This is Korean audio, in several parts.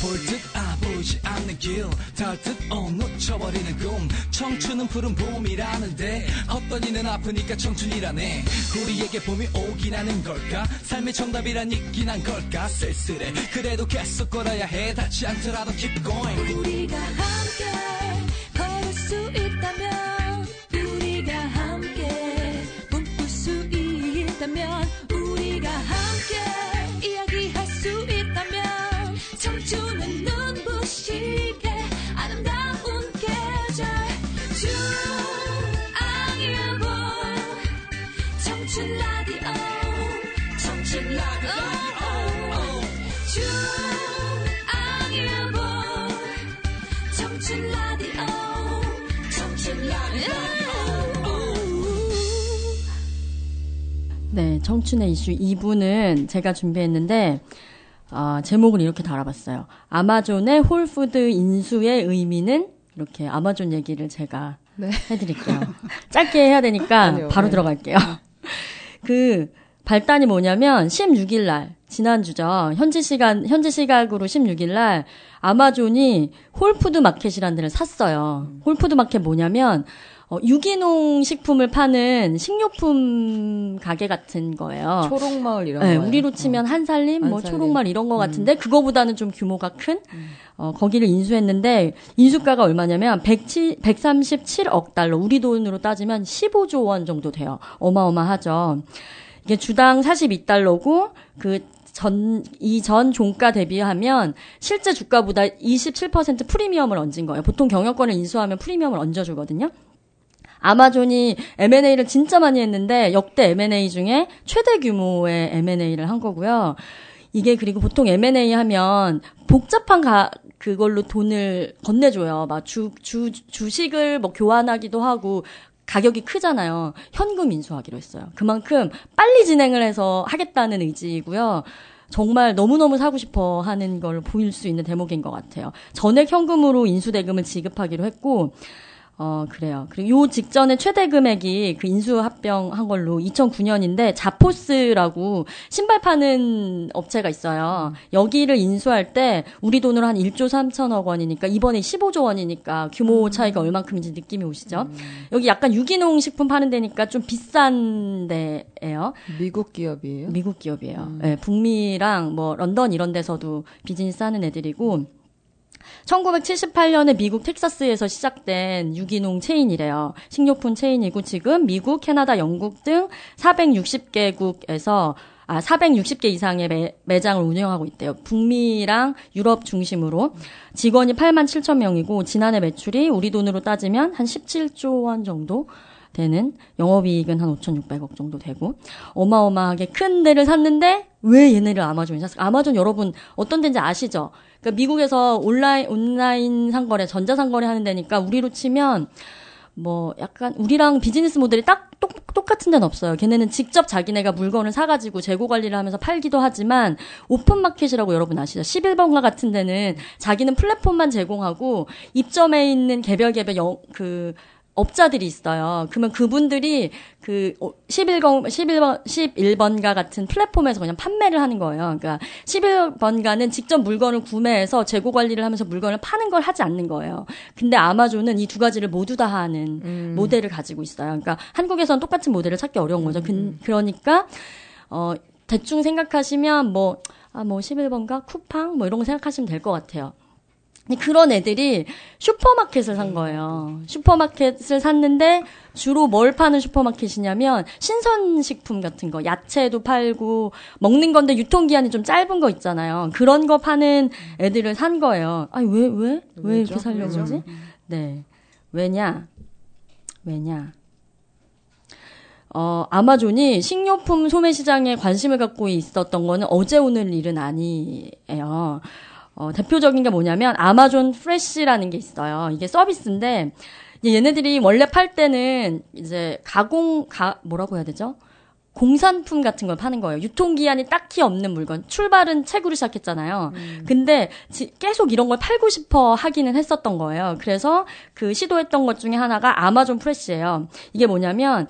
볼 듯 보이지 않는 길 닿을 듯 놓쳐버리는 꿈 청춘은 푸른 봄이라는데 어떤 이는 아프니까 청춘이라네 우리에게 봄이 오긴 하는 걸까 삶의 정답이란 있긴 한 걸까 쓸쓸해 그래도 계속 걸어야 해 닿지 않더라도 keep going 우리가 함께 걸을 수 있다면 우리가 함께 꿈꿀 수 있다면 우리가 함께 이야기할 수 있다면 청춘은 눈부시게 아름다운 계절 중앙일보 청춘 라디오 청춘 라디오 중앙일보 청춘 라디오 청춘 라디오 네, 청춘의 이슈 2부는 제가 준비했는데 제목을 이렇게 달아봤어요. 아마존의 홀푸드 인수의 의미는 이렇게 아마존 얘기를 제가 네. 해드릴게요. 짧게 해야 되니까 아니요, 바로 네. 들어갈게요. 그 발단이 뭐냐면 16일 날 지난주죠. 현지 시각으로 16일 날 아마존이 홀푸드 마켓이라는 데를 샀어요. 홀푸드 마켓 뭐냐면 유기농 식품을 파는 식료품 가게 같은 거예요. 초록마을 이런 네, 거예요. 우리로 치면 한살림, 뭐 한살림. 초록마을 이런 거 같은데 그거보다는 좀 규모가 큰 거기를 인수했는데 인수가가 얼마냐면 137억 달러, 우리 돈으로 따지면 15조 원 정도 돼요. 어마어마하죠. 이게 주당 42달러고 이전 종가 대비하면 실제 주가보다 27% 프리미엄을 얹은 거예요. 보통 경영권을 인수하면 프리미엄을 얹어주거든요. 아마존이 M&A를 진짜 많이 했는데 역대 M&A 중에 최대 규모의 M&A를 한 거고요. 이게 그리고 보통 M&A 하면 복잡한 그걸로 돈을 건네줘요. 막 주식을 뭐 교환하기도 하고 가격이 크잖아요. 현금 인수하기로 했어요. 그만큼 빨리 진행을 해서 하겠다는 의지이고요. 정말 너무너무 사고 싶어 하는 걸 보일 수 있는 대목인 것 같아요. 전액 현금으로 인수대금을 지급하기로 했고, 그래요. 그리고 요 직전에 최대 금액이 그 인수 합병한 걸로 2009년인데 자포스라고 신발 파는 업체가 있어요. 여기를 인수할 때 우리 돈으로 한 1조 3천억 원이니까 이번에 15조 원이니까 규모 차이가 얼만큼인지 느낌이 오시죠? 여기 약간 유기농 식품 파는 데니까 좀 비싼 데예요. 미국 기업이에요? 미국 기업이에요. 네, 북미랑 뭐 런던 이런 데서도 비즈니스 하는 애들이고 1978년에 미국 텍사스에서 시작된 유기농 체인이래요. 식료품 체인이고 지금 미국, 캐나다, 영국 등 460개국에서 460개 이상의 매장을 운영하고 있대요. 북미랑 유럽 중심으로 직원이 8만 7천 명이고 지난해 매출이 우리 돈으로 따지면 한 17조 원 정도 되는 영업이익은 한 5,600억 정도 되고 어마어마하게 큰 데를 샀는데 왜 얘네를 아마존이 샀을까? 아마존 여러분 어떤 데인지 아시죠? 그러니까 미국에서 온라인 상거래, 전자상거래 하는 데니까 우리로 치면 뭐 약간 우리랑 비즈니스 모델이 딱 똑같은 데는 없어요. 걔네는 직접 자기네가 물건을 사가지고 재고 관리를 하면서 팔기도 하지만 오픈마켓이라고 여러분 아시죠? 11번가 같은 데는 자기는 플랫폼만 제공하고 입점해 있는 개별 업자들이 있어요. 그러면 그분들이 11번가 같은 플랫폼에서 그냥 판매를 하는 거예요. 그러니까 11번가는 직접 물건을 구매해서 재고 관리를 하면서 물건을 파는 걸 하지 않는 거예요. 근데 아마존은 이 두 가지를 모두 다 하는 모델을 가지고 있어요. 그러니까 한국에서는 똑같은 모델을 찾기 어려운 거죠. 그러니까 대충 생각하시면 뭐 11번가 쿠팡 뭐 이런 거 생각하시면 될 것 같아요. 그런 애들이 슈퍼마켓을 산 거예요. 슈퍼마켓을 샀는데 주로 뭘 파는 슈퍼마켓이냐면 신선식품 같은 거, 야채도 팔고 먹는 건데 유통기한이 좀 짧은 거 있잖아요. 그런 거 파는 애들을 산 거예요. 아니 왜 이렇게 살려고 하지? 네. 왜냐? 아마존이 식료품 소매 시장에 관심을 갖고 있었던 거는 어제 오늘 일은 아니에요. 대표적인 게 뭐냐면 아마존 프레쉬라는 게 있어요. 이게 서비스인데 얘네들이 원래 팔 때는 이제 뭐라고 해야 되죠? 공산품 같은 걸 파는 거예요. 유통기한이 딱히 없는 물건. 출발은 책으로 시작했잖아요. 근데 계속 이런 걸 팔고 싶어 하기는 했었던 거예요. 그래서 그 시도했던 것 중에 하나가 아마존 프레쉬예요. 이게 뭐냐면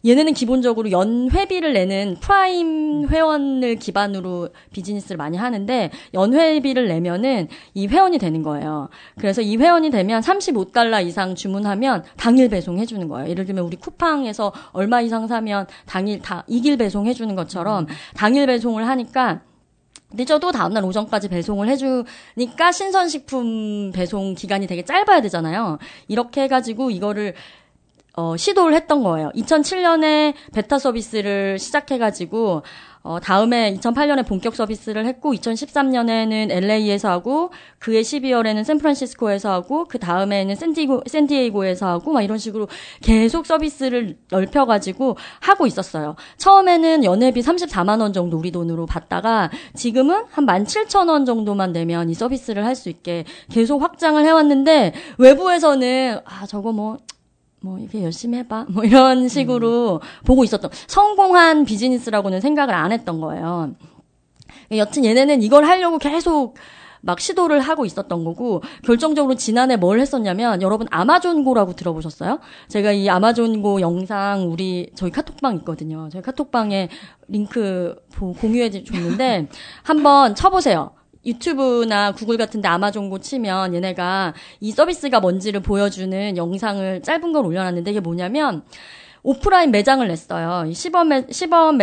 얘네는 기본적으로 연회비를 내는 프라임 회원을 기반으로 비즈니스를 많이 하는데 연회비를 내면은 이 회원이 되는 거예요. 그래서 이 회원이 되면 $35 이상 주문하면 당일 배송해 주는 거예요. 예를 들면 우리 쿠팡에서 얼마 이상 사면 당일 다 이길 배송해 주는 것처럼 당일 배송을 하니까 늦어도 다음날 오전까지 배송을 해주니까 신선식품 배송 기간이 되게 짧아야 되잖아요. 이렇게 해가지고 이거를 시도를 했던 거예요. 2007년에 베타 서비스를 시작해가지고 다음에 2008년에 본격 서비스를 했고 2013년에는 LA에서 하고 그해 12월에는 샌프란시스코에서 하고 그 다음에는 샌디에이고에서 하고 막 이런 식으로 계속 서비스를 넓혀가지고 하고 있었어요. 처음에는 연회비 34만 원 정도 우리 돈으로 받다가 지금은 한 17,000원 정도만 내면 이 서비스를 할 수 있게 계속 확장을 해왔는데 외부에서는 저거 뭐 이렇게 열심히 해봐. 뭐 이런 식으로 보고 있었던, 성공한 비즈니스라고는 생각을 안 했던 거예요. 여튼 얘네는 이걸 하려고 계속 막 시도를 하고 있었던 거고, 결정적으로 지난해 뭘 했었냐면, 여러분 아마존고라고 들어보셨어요? 제가 이 아마존고 영상 저희 카톡방 있거든요. 저희 카톡방에 링크 공유해 줬는데, 한번 쳐보세요. 유튜브나 구글 같은 데 아마존고 치면 얘네가 이 서비스가 뭔지를 보여주는 영상을 짧은 걸 올려놨는데 이게 뭐냐면 오프라인 매장을 냈어요. 시범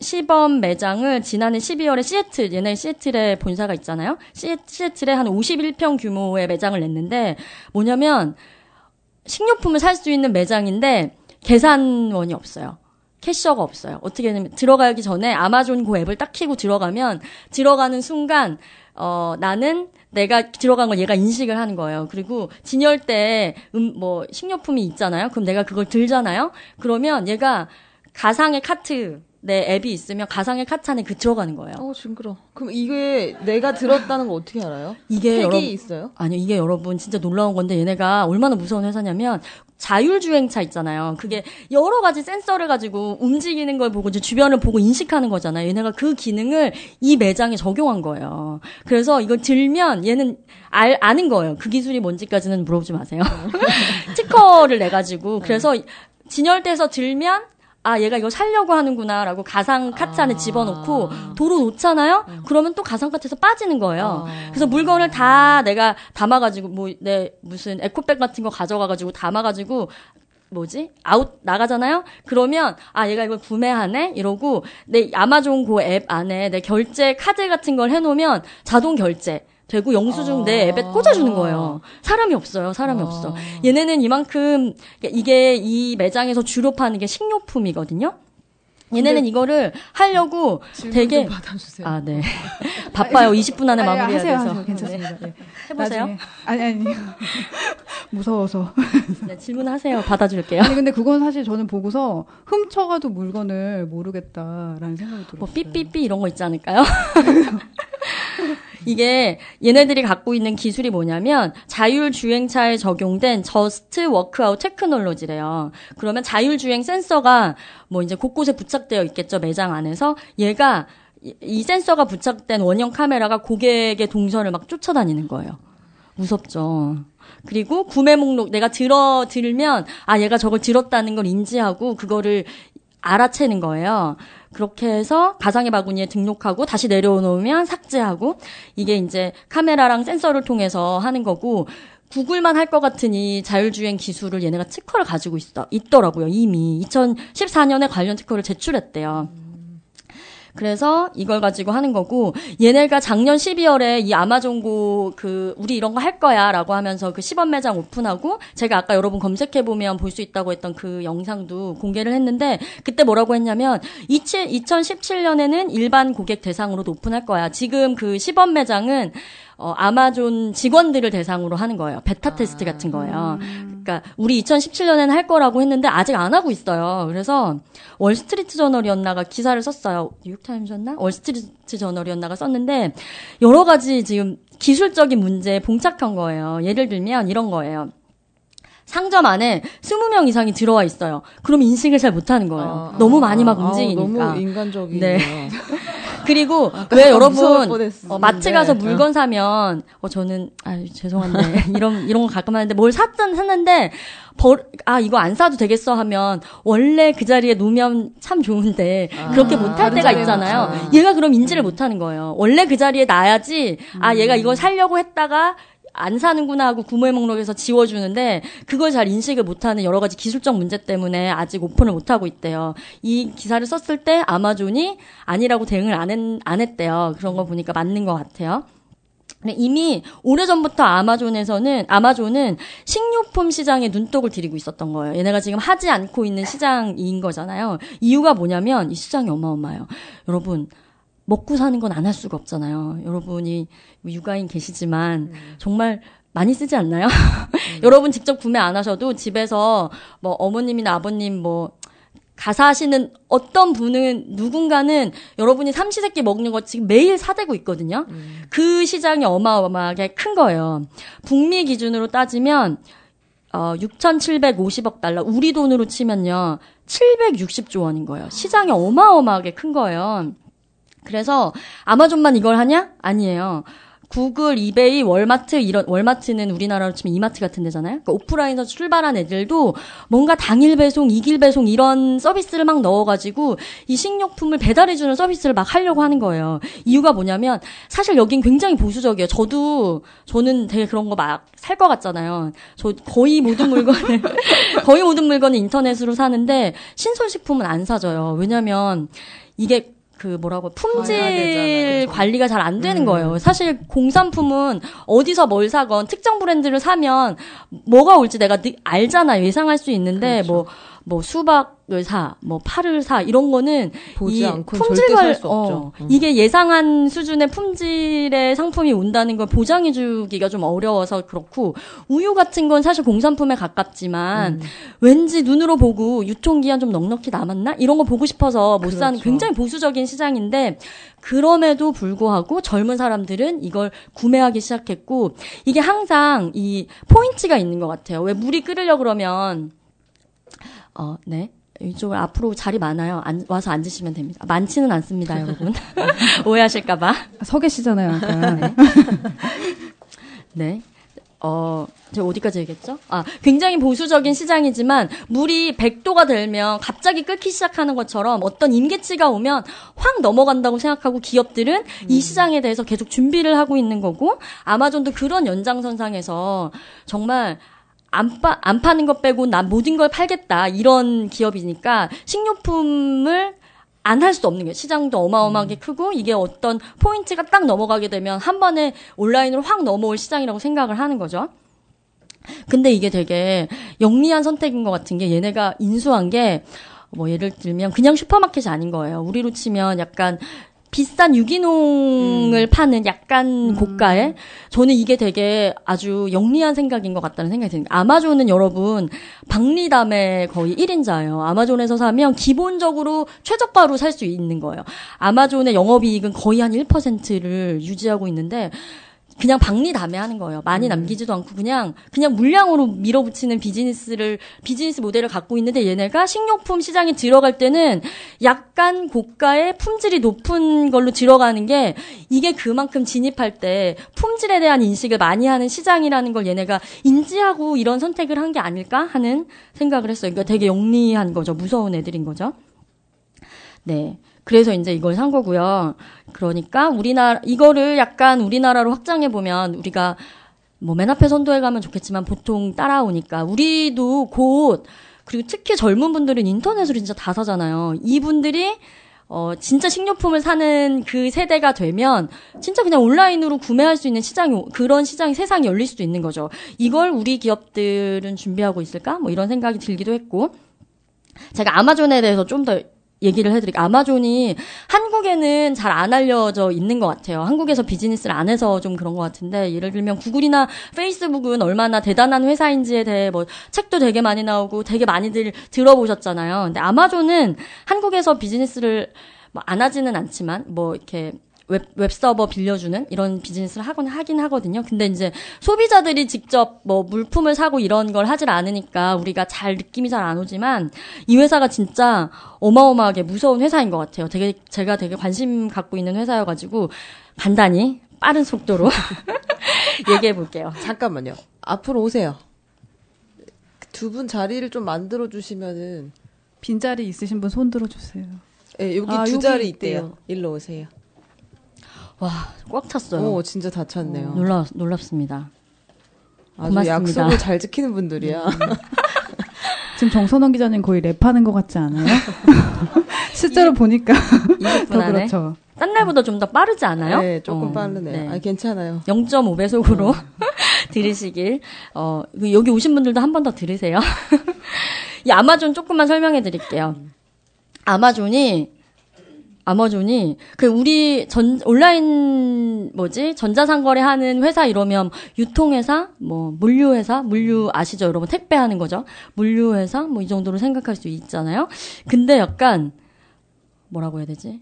매장을 지난해 12월에 얘네 시애틀에 본사가 있잖아요. 시애틀에 한 51평 규모의 매장을 냈는데 뭐냐면 식료품을 살 수 있는 매장인데 계산원이 없어요. 캐셔가 없어요. 어떻게 하냐면 들어가기 전에 아마존고 앱을 딱 켜고 들어가는 순간 나는 내가 들어간 걸 얘가 인식을 하는 거예요. 그리고 진열대에 식료품이 있잖아요. 그럼 내가 그걸 들잖아요. 그러면 얘가 가상의 카트 내 앱이 있으면 가상의 카트 안에 들어가는 거예요. 징그러. 그럼 이게 내가 들었다는 거 어떻게 알아요? 이게 택이 있어요? 아니요, 이게 여러분 진짜 놀라운 건데 얘네가 얼마나 무서운 회사냐면 자율주행차 있잖아요. 그게 여러 가지 센서를 가지고 움직이는 걸 보고 이제 주변을 보고 인식하는 거잖아요. 얘네가 그 기능을 이 매장에 적용한 거예요. 그래서 이걸 들면 얘는 아는 거예요. 그 기술이 뭔지까지는 물어보지 마세요. 스티커를 내가지고 그래서 진열대에서 들면 얘가 이거 살려고 하는구나라고 가상 카트 안에 집어넣고 도로 놓잖아요? 그러면 또 가상 카트에서 빠지는 거예요. 그래서 물건을 다 내가 담아가지고 무슨 에코백 같은 거 가져가가지고 담아가지고 나가잖아요? 그러면, 얘가 이걸 구매하네? 이러고, 내 아마존고 앱 안에 내 결제 카드 같은 걸 해놓으면 자동 결제. 되고 영수증 내 앱에 꽂아주는 거예요. 사람이 없어요. 없어. 얘네는 이만큼 이게 이 매장에서 주로 파는 게 식료품이거든요. 얘네는 이거를 하려고 되게 받아주세요. 네. 바빠요. 20분 안에 마무리해야 돼서. 하세요. 괜찮습니다. 네. 해보세요. 나중에. 아니. 무서워서. 네, 질문하세요. 받아줄게요. 아니 근데 그건 사실 저는 보고서 훔쳐가도 물건을 모르겠다라는 생각이 들었어요. 삐삐삐 이런 거 있지 않을까요? 이게 얘네들이 갖고 있는 기술이 뭐냐면 자율주행차에 적용된 저스트 워크아웃 테크놀로지래요. 그러면 자율주행 센서가 이제 곳곳에 부착되어 있겠죠. 매장 안에서. 얘가 이 센서가 부착된 원형 카메라가 고객의 동선을 막 쫓아다니는 거예요. 무섭죠. 그리고 구매 목록 내가 들면 얘가 저걸 들었다는 걸 인지하고 그거를 알아채는 거예요. 그렇게 해서 가상의 바구니에 등록하고 다시 내려놓으면 삭제하고 이게 이제 카메라랑 센서를 통해서 하는 거고 구글만 할 것 같은 이 자율주행 기술을 얘네가 특허를 가지고 있더라고요. 이미 2014년에 관련 특허를 제출했대요. 그래서 이걸 가지고 하는 거고 얘네가 작년 12월에 이 아마존고 우리 이런 거 할 거야라고 하면서 그 시범 매장 오픈하고 제가 아까 여러분 검색해 보면 볼 수 있다고 했던 그 영상도 공개를 했는데 그때 뭐라고 했냐면 2017년에는 일반 고객 대상으로도 오픈할 거야. 지금 그 시범 매장은 아마존 직원들을 대상으로 하는 거예요. 베타 테스트 같은 거예요. 그러니까 우리 2017년에는 할 거라고 했는데 아직 안 하고 있어요. 그래서 월스트리트 저널이었나가 기사를 썼어요. 뉴욕타임즈였나? 월스트리트 저널이었나가 썼는데 여러 가지 지금 기술적인 문제에 봉착한 거예요. 예를 들면 이런 거예요. 상점 안에 20명 이상이 들어와 있어요. 그럼 인식을 잘 못하는 거예요. 너무 많이 막 움직이니까. 너무 인간적이네요. 네. 그리고 왜 여러분 마트 네. 가서 물건 사면 저는 죄송한데 이런 거 가끔 하는데 뭘 샀는데 이거 안 사도 되겠어 하면 원래 그 자리에 놓으면 참 좋은데 그렇게 못할 때가 있잖아요. 얘가 그럼 인지를 못하는 거예요. 원래 그 자리에 놔야지 얘가 이걸 사려고 했다가 안 사는구나 하고 구매의 목록에서 지워주는데 그걸 잘 인식을 못하는 여러 가지 기술적 문제 때문에 아직 오픈을 못하고 있대요. 이 기사를 썼을 때 아마존이 아니라고 대응을 안 했대요. 그런 거 보니까 맞는 것 같아요. 이미 오래전부터 아마존은 식료품 시장에 눈독을 들이고 있었던 거예요. 얘네가 지금 하지 않고 있는 시장인 거잖아요. 이유가 뭐냐면 이 시장이 어마어마해요. 여러분 먹고 사는 건 안 할 수가 없잖아요. 여러분이 육아인 계시지만 정말 많이 쓰지 않나요? 여러분 직접 구매 안 하셔도 집에서 뭐 어머님이나 아버님 가사하시는 어떤 분은 누군가는 여러분이 삼시세끼 먹는 거 지금 매일 사대고 있거든요. 그 시장이 어마어마하게 큰 거예요. 북미 기준으로 따지면 6,750억 달러 우리 돈으로 치면요 760조 원인 거예요. 시장이 어마어마하게 큰 거예요. 그래서 아마존만 이걸 하냐? 아니에요. 구글, 이베이, 월마트는 우리나라로 치면 이마트 같은 데잖아요. 그러니까 오프라인에서 출발한 애들도 뭔가 당일 배송, 이길 배송 이런 서비스를 막 넣어가지고 이 식료품을 배달해주는 서비스를 막 하려고 하는 거예요. 이유가 뭐냐면 사실 여긴 굉장히 보수적이에요. 저는 되게 그런 거 막 살 것 같잖아요. 저 거의 모든 물건을 인터넷으로 사는데 신선식품은 안 사줘요. 왜냐면 이게 품질 관리가 잘 안 되는 거예요. 사실 공산품은 어디서 뭘 사건 특정 브랜드를 사면 뭐가 올지 내가 알잖아요. 예상할 수 있는데 그렇죠. 뭐 수박을 사, 뭐 파를 사 이런 거는 보지 이 않고는 품질 절대 살 수 없죠. 이게 예상한 수준의 품질의 상품이 온다는 걸 보장해주기가 좀 어려워서 그렇고 우유 같은 건 사실 공산품에 가깝지만 왠지 눈으로 보고 유통기한 좀 넉넉히 남았나 이런 거 보고 싶어서 못 사는 그렇죠. 굉장히 보수적인 시장인데 그럼에도 불구하고 젊은 사람들은 이걸 구매하기 시작했고 이게 항상 이 포인트가 있는 것 같아요. 왜 물이 끓으려 그러면 네. 이쪽은 앞으로 자리 많아요. 와서 앉으시면 됩니다. 많지는 않습니다, 여러분. 오해하실까봐. 서 계시잖아요, 아까. 네. 제가 어디까지 얘기했죠? 굉장히 보수적인 시장이지만 물이 100도가 되면 갑자기 끓기 시작하는 것처럼 어떤 임계치가 오면 확 넘어간다고 생각하고 기업들은 이 시장에 대해서 계속 준비를 하고 있는 거고 아마존도 그런 연장선상에서 정말 안 파는 것 빼고 난 모든 걸 팔겠다 이런 기업이니까 식료품을 안 할 수 없는 거예요. 시장도 어마어마하게 크고 이게 어떤 포인트가 딱 넘어가게 되면 한 번에 온라인으로 확 넘어올 시장이라고 생각을 하는 거죠. 근데 이게 되게 영리한 선택인 것 같은 게 얘네가 인수한 게 예를 들면 그냥 슈퍼마켓이 아닌 거예요. 우리로 치면 약간 비싼 유기농을 파는 약간 고가의 저는 이게 되게 아주 영리한 생각인 것 같다는 생각이 드는 거예요. 아마존은 여러분 박리담의 거의 1인자예요. 아마존에서 사면 기본적으로 최저가로 살 수 있는 거예요. 아마존의 영업이익은 거의 한 1%를 유지하고 있는데 그냥 박리담에 하는 거예요. 많이 남기지도 않고 그냥 물량으로 밀어붙이는 비즈니스 모델을 갖고 있는데 얘네가 식료품 시장에 들어갈 때는 약간 고가의 품질이 높은 걸로 들어가는 게 이게 그만큼 진입할 때 품질에 대한 인식을 많이 하는 시장이라는 걸 얘네가 인지하고 이런 선택을 한 게 아닐까 하는 생각을 했어요. 그러니까 되게 영리한 거죠. 무서운 애들인 거죠. 네. 그래서 이제 이걸 산 거고요. 그러니까 이거를 약간 우리나라로 확장해 보면 우리가 맨 앞에 선도해 가면 좋겠지만 보통 따라오니까 우리도 곧 그리고 특히 젊은 분들은 인터넷으로 진짜 다 사잖아요. 이분들이 진짜 식료품을 사는 그 세대가 되면 진짜 그냥 온라인으로 구매할 수 있는 그런 시장이 세상이 열릴 수도 있는 거죠. 이걸 우리 기업들은 준비하고 있을까? 이런 생각이 들기도 했고 제가 아마존에 대해서 좀 더 얘기를 해드릴게요. 아마존이 한국에는 잘 안 알려져 있는 것 같아요. 한국에서 비즈니스를 안 해서 좀 그런 것 같은데 예를 들면 구글이나 페이스북은 얼마나 대단한 회사인지에 대해 책도 되게 많이 나오고 되게 많이들 들어보셨잖아요. 근데 아마존은 한국에서 비즈니스를 안 하지는 않지만 이렇게 웹서버 빌려주는 이런 비즈니스를 하긴 하거든요. 근데 이제 소비자들이 직접 뭐 물품을 사고 이런 걸 하질 않으니까 우리가 느낌이 잘 안 오지만 이 회사가 진짜 어마어마하게 무서운 회사인 것 같아요. 제가 되게 관심 갖고 있는 회사여가지고 간단히 빠른 속도로 얘기해 볼게요. 잠깐만요. 앞으로 오세요. 두 분 자리를 좀 만들어 주시면은. 빈자리 있으신 분 손 들어주세요. 네, 여기 두 여기 자리 있대요. 있대요. 일로 오세요. 와, 꽉 찼어요. 오, 진짜 다 찼네요. 놀랍습니다. 아주 고맙습니다. 약속을 잘 지키는 분들이야. 지금 정선원 기자님 거의 랩하는 것 같지 않아요? 실제로 보니까 더 그렇죠. 딴 날보다 좀 더 빠르지 않아요? 네, 조금 빠르네요. 네. 괜찮아요. 0.5배속으로 들으시길. 여기 오신 분들도 한 번 더 들으세요. 이 아마존 조금만 설명해 드릴게요. 아마존이 우리 온라인 전자상거래 하는 회사 이러면 유통회사, 물류 아시죠? 여러분 택배하는 거죠. 물류회사 이 정도로 생각할 수 있잖아요. 근데 약간 뭐라고 해야 되지?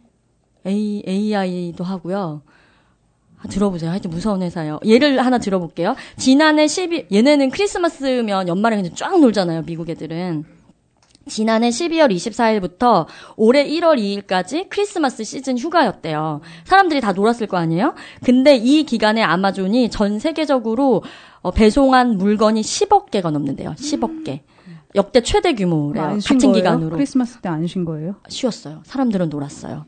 AI도 하고요. 들어보세요. 하여튼 무서운 회사예요. 예를 하나 들어볼게요. 지난해 얘네는 크리스마스면 연말에 그냥 쫙 놀잖아요. 미국 애들은. 지난해 12월 24일부터 올해 1월 2일까지 크리스마스 시즌 휴가였대요. 사람들이 다 놀았을 거 아니에요? 근데 이 기간에 아마존이 전 세계적으로 배송한 물건이 10억 개가 넘는데요. 10억 개. 역대 최대 규모래요. 같은 기간으로. 크리스마스 때 안 쉰 거예요? 쉬었어요. 사람들은 놀았어요.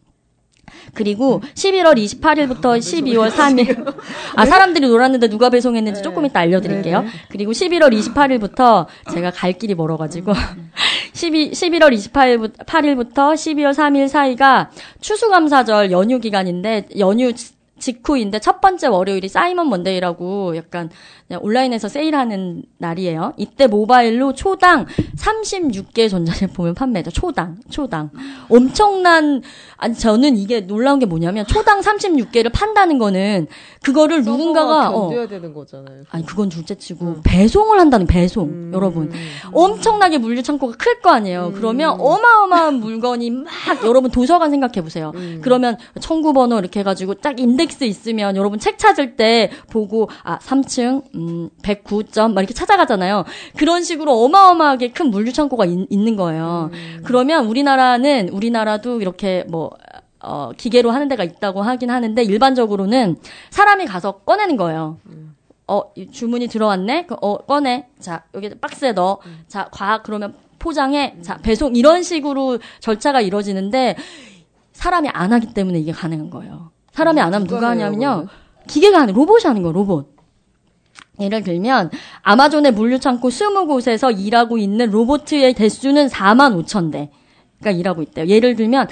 그리고 11월 28일부터 12월 3일. 사람들이 놀았는데 누가 배송했는지 조금 이따 알려드릴게요. 그리고 11월 28일부터 제가 갈 길이 멀어가지고 11월 28일부터 12월 3일 사이가 추수감사절 연휴 기간인데 연휴 직후인데 첫 번째 월요일이 사이먼 먼데이라고 약간 그냥 온라인에서 세일하는 날이에요. 이때 모바일로 초당 36개 전자제품을 판매해요. 초당. 엄청난, 저는 이게 놀라운 게 뭐냐면 초당 36개를 판다는 거는 그거를 누군가가 견뎌야 되는 거잖아요. 그건 둘째치고 배송을 한다는 배송. 여러분. 엄청나게 물류 창고가 클 거 아니에요. 그러면 어마어마한 물건이 막 여러분 도서관 생각해 보세요. 그러면 청구번호 이렇게 해 가지고 딱 인덱스 있으면 여러분 책 찾을 때 보고 3층 109점 막 이렇게 찾아가잖아요. 그런 식으로 어마어마하게 큰 물류 창고가 있는 거예요. 그러면 우리나라도 이렇게 기계로 하는 데가 있다고 하긴 하는데 일반적으로는 사람이 가서 꺼내는 거예요. 주문이 들어왔네? 꺼내. 자, 여기 박스에 넣어. 자, 그러면 포장해. 자, 배송. 이런 식으로 절차가 이루어지는데 사람이 안 하기 때문에 이게 가능한 거예요. 사람이 안 하면 누가 하냐면요. 기계가 하는, 로봇이 하는 거예요, 로봇. 예를 들면 아마존의 물류창고 20곳에서 일하고 있는 로봇의 대수는 45,000대. 가 일하고 있대요. 예를 들면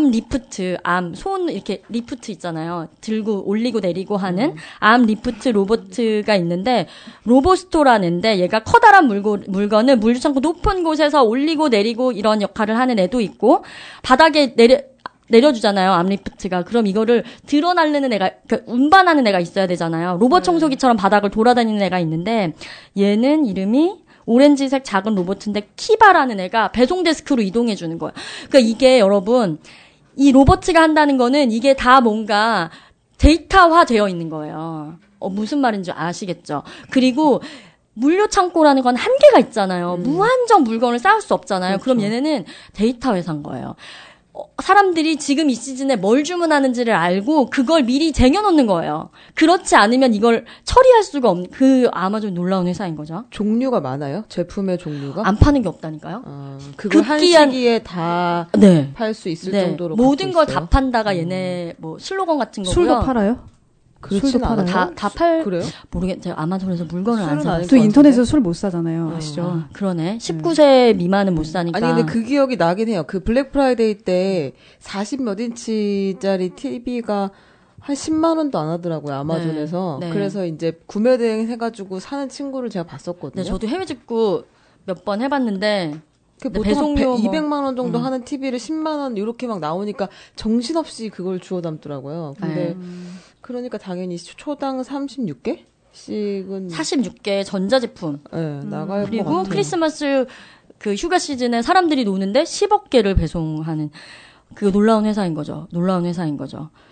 손 이렇게 리프트 있잖아요. 들고 올리고 내리고 하는 암 리프트 로봇가 있는데 로보스토라는데 얘가 커다란 물건을 물류창고 높은 곳에서 올리고 내리고 이런 역할을 하는 애도 있고 바닥에 내려주잖아요. 암리프트가. 그럼 이거를 드러나르는 애가, 운반하는 애가 있어야 되잖아요. 로봇 청소기처럼 바닥을 돌아다니는 애가 있는데, 얘는 이름이 오렌지색 작은 로봇인데, 키바라는 애가 배송 데스크로 이동해주는 거예요. 그러니까 이게 여러분, 이 로봇가 한다는 거는 이게 다 뭔가 데이터화 되어 있는 거예요. 무슨 말인지 아시겠죠? 그리고, 물류 창고라는 건 한계가 있잖아요. 무한정 물건을 쌓을 수 없잖아요. 그렇죠. 그럼 얘네는 데이터 회사인 거예요. 사람들이 지금 이 시즌에 뭘 주문하는지를 알고 그걸 미리 쟁여놓는 거예요. 그렇지 않으면 이걸 처리할 수가 없는 그 아마존 놀라운 회사인 거죠. 종류가 많아요? 제품의 종류가? 안 파는 게 없다니까요. 그걸 한 시기에 다 팔 수 있을 정도로 모든 걸 다 판다가 얘네 슬로건 같은 거고요. 술도 팔아요? 그렇진 않아요. 그래요? 모르겠어요. 아마존에서 물건을 안 사요. 또 인터넷에서 술 못 사잖아요. 아시죠? 그러네. 19세 미만은 못 사니까. 아니 근데 그 기억이 나긴 해요. 그 블랙 프라이데이 때 40 몇 인치짜리 TV가 한 10만 원도 안 하더라고요. 아마존에서. 네. 그래서 이제 구매 대행 해가지고 사는 친구를 제가 봤었거든요. 네, 저도 해외 직구 몇 번 해봤는데. 보통 배송료 200만 원 정도 하는 TV를 10만 원 이렇게 막 나오니까 정신없이 그걸 주워 담더라고요. 근데 그러니까 당연히 초당 36개씩은 46개 전자제품. 나갈 것 그리고 같아요. 크리스마스 그 휴가 시즌에 사람들이 노는데 10억 개를 배송하는 그 놀라운 회사인 거죠. 놀라운 회사인 거죠.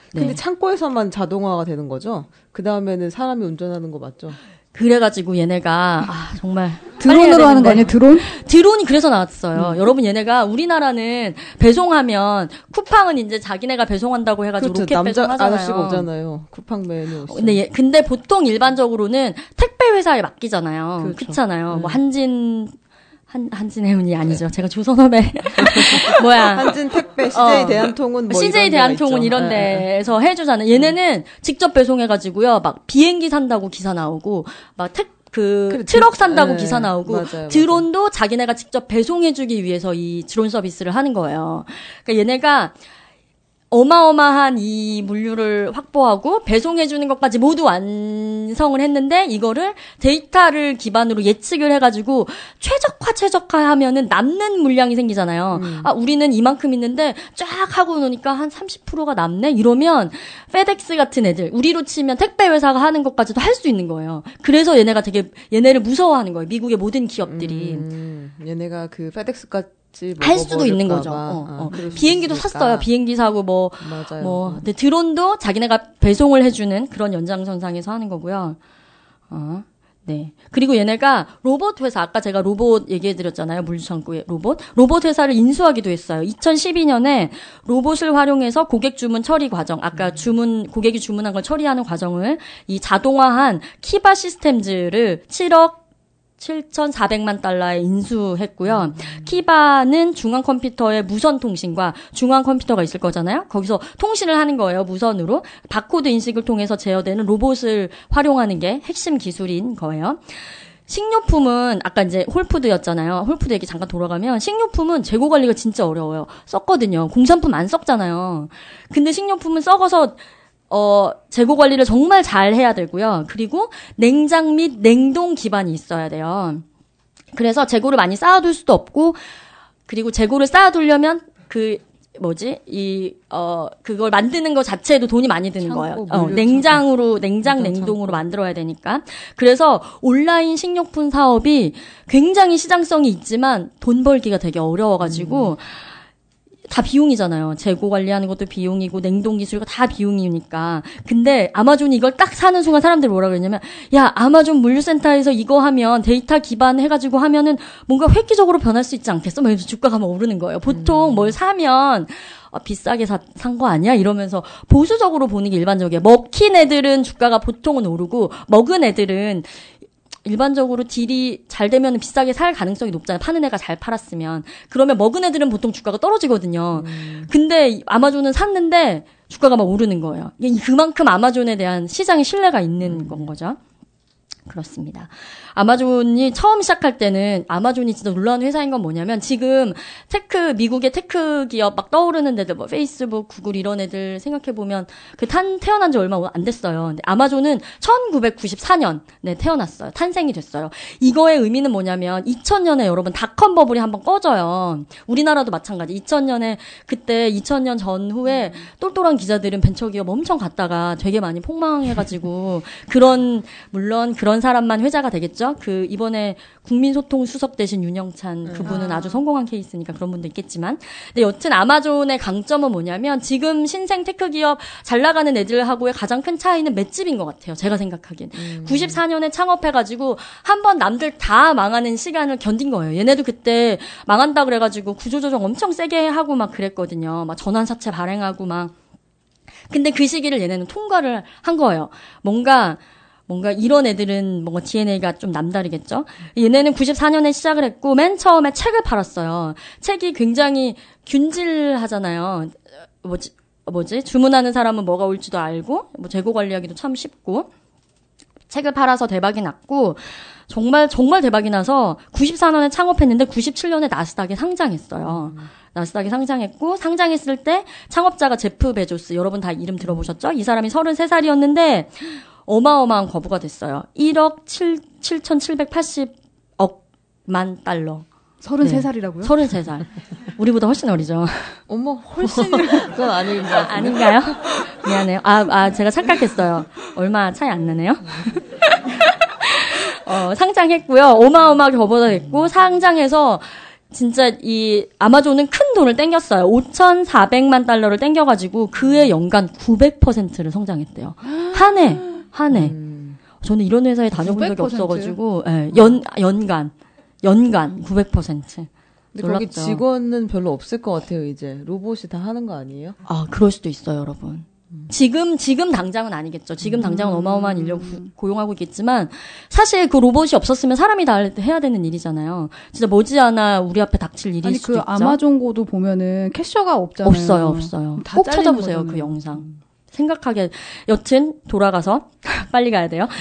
네. 근데 창고에서만 자동화가 되는 거죠? 그 다음에는 사람이 운전하는 거 맞죠? 그래가지고 얘네가 정말 드론으로 하는 거 아니에요? 드론이 그래서 나왔어요. 여러분 얘네가 우리나라는 배송하면 쿠팡은 이제 자기네가 배송한다고 해가지고 그렇죠. 로켓 남자 배송하잖아요. 아저씨가 오잖아요. 쿠팡맨이 오시죠. 근데 보통 일반적으로는 택배 회사에 맡기잖아요. 그렇죠. 그렇잖아요. 뭐 한진해운이 아니죠. 제가 조선업에 한진 택배, CJ 대한통운 뭐 CJ 대한통운 이런 데에서 해주잖아요. 얘네는 직접 배송해가지고요. 막 비행기 산다고 기사 나오고 막 트럭 산다고 기사 나오고 맞아요. 드론도 자기네가 직접 배송해주기 위해서 이 드론 서비스를 하는 거예요. 그러니까 얘네가 어마어마한 이 물류를 확보하고 배송해주는 것까지 모두 완성을 했는데 이거를 데이터를 기반으로 예측을 해가지고 최적화하면은 남는 물량이 생기잖아요. 우리는 이만큼 있는데 쫙 하고 노니까 한 30%가 남네? 이러면 페덱스 같은 애들, 우리로 치면 택배 회사가 하는 것까지도 할 수 있는 거예요. 그래서 얘네를 무서워하는 거예요. 미국의 모든 기업들이. 얘네가 그 페덱스까지 할 수도 있는 거죠. 비행기도 샀어요. 비행기 사고 근데 드론도 자기네가 배송을 해주는 그런 연장선상에서 하는 거고요. 네. 그리고 얘네가 로봇 회사, 아까 제가 로봇 얘기해드렸잖아요. 물류창고의 로봇 회사를 인수하기도 했어요. 2012년에 로봇을 활용해서 고객 주문 처리 과정, 아까 고객이 주문한 걸 처리하는 과정을 이 자동화한 키바 시스템즈를 7억 7,400만 달러에 인수했고요. 키바는 중앙 컴퓨터의 무선 통신과 중앙 컴퓨터가 있을 거잖아요. 거기서 통신을 하는 거예요. 무선으로. 바코드 인식을 통해서 제어되는 로봇을 활용하는 게 핵심 기술인 거예요. 식료품은 아까 이제 홀푸드였잖아요. 홀푸드 얘기 잠깐 돌아가면 식료품은 재고 관리가 진짜 어려워요. 썩거든요. 공산품 안 썩잖아요. 근데 식료품은 썩어서 재고 관리를 정말 잘 해야 되고요. 그리고 냉장 및 냉동 기반이 있어야 돼요. 그래서 재고를 많이 쌓아둘 수도 없고, 그리고 재고를 쌓아두려면 그걸 만드는 것 자체에도 돈이 많이 드는 거예요. 냉동으로 만들어야 되니까. 그래서 온라인 식료품 사업이 굉장히 시장성이 있지만 돈 벌기가 되게 어려워가지고, 다 비용이잖아요. 재고 관리하는 것도 비용이고 냉동 기술과 다 비용이니까. 근데 아마존이 이걸 딱 사는 순간 사람들이 뭐라 그랬냐면, 야, 아마존 물류센터에서 이거 하면 데이터 기반 해가지고 하면은 뭔가 획기적으로 변할 수 있지 않겠어? 막 주가가 막 오르는 거예요. 보통 뭘 사면 비싸게 산 거 아니야? 이러면서 보수적으로 보는 게 일반적이에요. 먹힌 애들은 주가가 보통은 오르고 먹은 애들은 일반적으로 딜이 잘 되면 비싸게 살 가능성이 높잖아요. 파는 애가 잘 팔았으면. 그러면 먹은 애들은 보통 주가가 떨어지거든요. 근데 아마존은 샀는데 주가가 막 오르는 거예요. 그만큼 아마존에 대한 시장의 신뢰가 있는 건 거죠. 그렇습니다. 아마존이 처음 시작할 때는 아마존이 진짜 놀라운 회사인 건 뭐냐면 지금 미국의 테크 기업 막 떠오르는 데들 뭐 페이스북, 구글 이런 애들 생각해보면 태어난 지 얼마 안 됐어요. 근데 아마존은 1994년 태어났어요. 탄생이 됐어요. 이거의 의미는 뭐냐면 2000년에 여러분 닷컴 버블이 한번 꺼져요. 우리나라도 마찬가지. 2000년에 그때 2000년 전후에 똘똘한 기자들은 벤처기업 엄청 갔다가 되게 많이 폭망해가지고 물론 그런 사람만 회자가 되겠죠. 이번에 국민소통 수석 대신 윤영찬 그분은 아주 성공한 케이스니까 그런 분도 있겠지만. 근데 여튼 아마존의 강점은 뭐냐면 지금 신생 테크 기업 잘 나가는 애들하고의 가장 큰 차이는 맷집인 것 같아요. 제가 생각하기엔. 94년에 창업해가지고 한번 남들 다 망하는 시간을 견딘 거예요. 얘네도 그때 망한다 그래가지고 구조조정 엄청 세게 하고 막 그랬거든요. 막 전환사채 발행하고 막. 근데 그 시기를 얘네는 통과를 한 거예요. 뭔가 이런 애들은 뭔가 DNA가 좀 남다르겠죠? 얘네는 94년에 시작을 했고 맨 처음에 책을 팔았어요. 책이 굉장히 균질하잖아요. 주문하는 사람은 뭐가 올지도 알고 재고 관리하기도 참 쉽고 책을 팔아서 대박이 났고 정말 대박이 나서 94년에 창업했는데 97년에 나스닥에 상장했어요. 나스닥에 상장했고 상장했을 때 창업자가 제프 베조스 여러분 다 이름 들어보셨죠? 이 사람이 33살이었는데 어마어마한 거부가 됐어요. 1억 7,780억만 달러. 33살이라고요? 33살. 우리보다 훨씬 어리죠. 어머, 훨씬 그건 아닌 것 같아요. 아닌가요? 미안해요. 제가 착각했어요. 얼마 차이 안 나네요. 상장했고요. 어마어마하게 거부가 됐고 상장해서 진짜 이 아마존은 큰 돈을 땡겼어요. 5,400만 달러를 땡겨가지고 그해 연간 900%를 성장했대요. 한 해. 저는 이런 회사에 다녀본 적이 900%? 없어가지고, 예, 연간 900%. 근데 거기 직원은 별로 없을 것 같아요, 이제. 로봇이 다 하는 거 아니에요? 아, 그럴 수도 있어요, 여러분. 지금 당장은 아니겠죠. 지금 당장은 어마어마한 인력 고용하고 있겠지만, 사실 그 로봇이 없었으면 사람이 다 해야 되는 일이잖아요. 진짜 머지않아 우리 앞에 닥칠 일일 수도 있죠. 아니, 그 아마존고도 보면은 캐셔가 없잖아요. 없어요. 꼭 찾아보세요, 그 영상. 생각하게. 여튼, 돌아가서, 빨리 가야 돼요.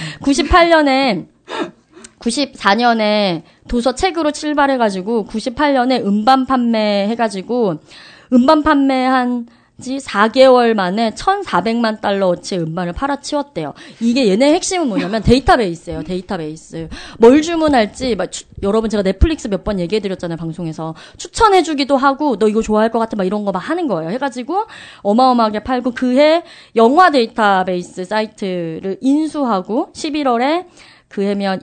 94년에 도서 책으로 출발해가지고 98년에 음반 판매해가지고 음반 판매한 지 4개월 만에 1,400만 달러어치의 음반을 팔아치웠대요. 이게 얘네 핵심은 뭐냐면 데이터베이스예요. 데이터베이스. 뭘 주문할지 여러분 제가 넷플릭스 몇 번 얘기해드렸잖아요. 방송에서. 추천해주기도 하고 너 이거 좋아할 것 같아 막 이런 거 막 하는 거예요. 해가지고 어마어마하게 팔고 그해 영화 데이터베이스 사이트를 인수하고 11월에 그해면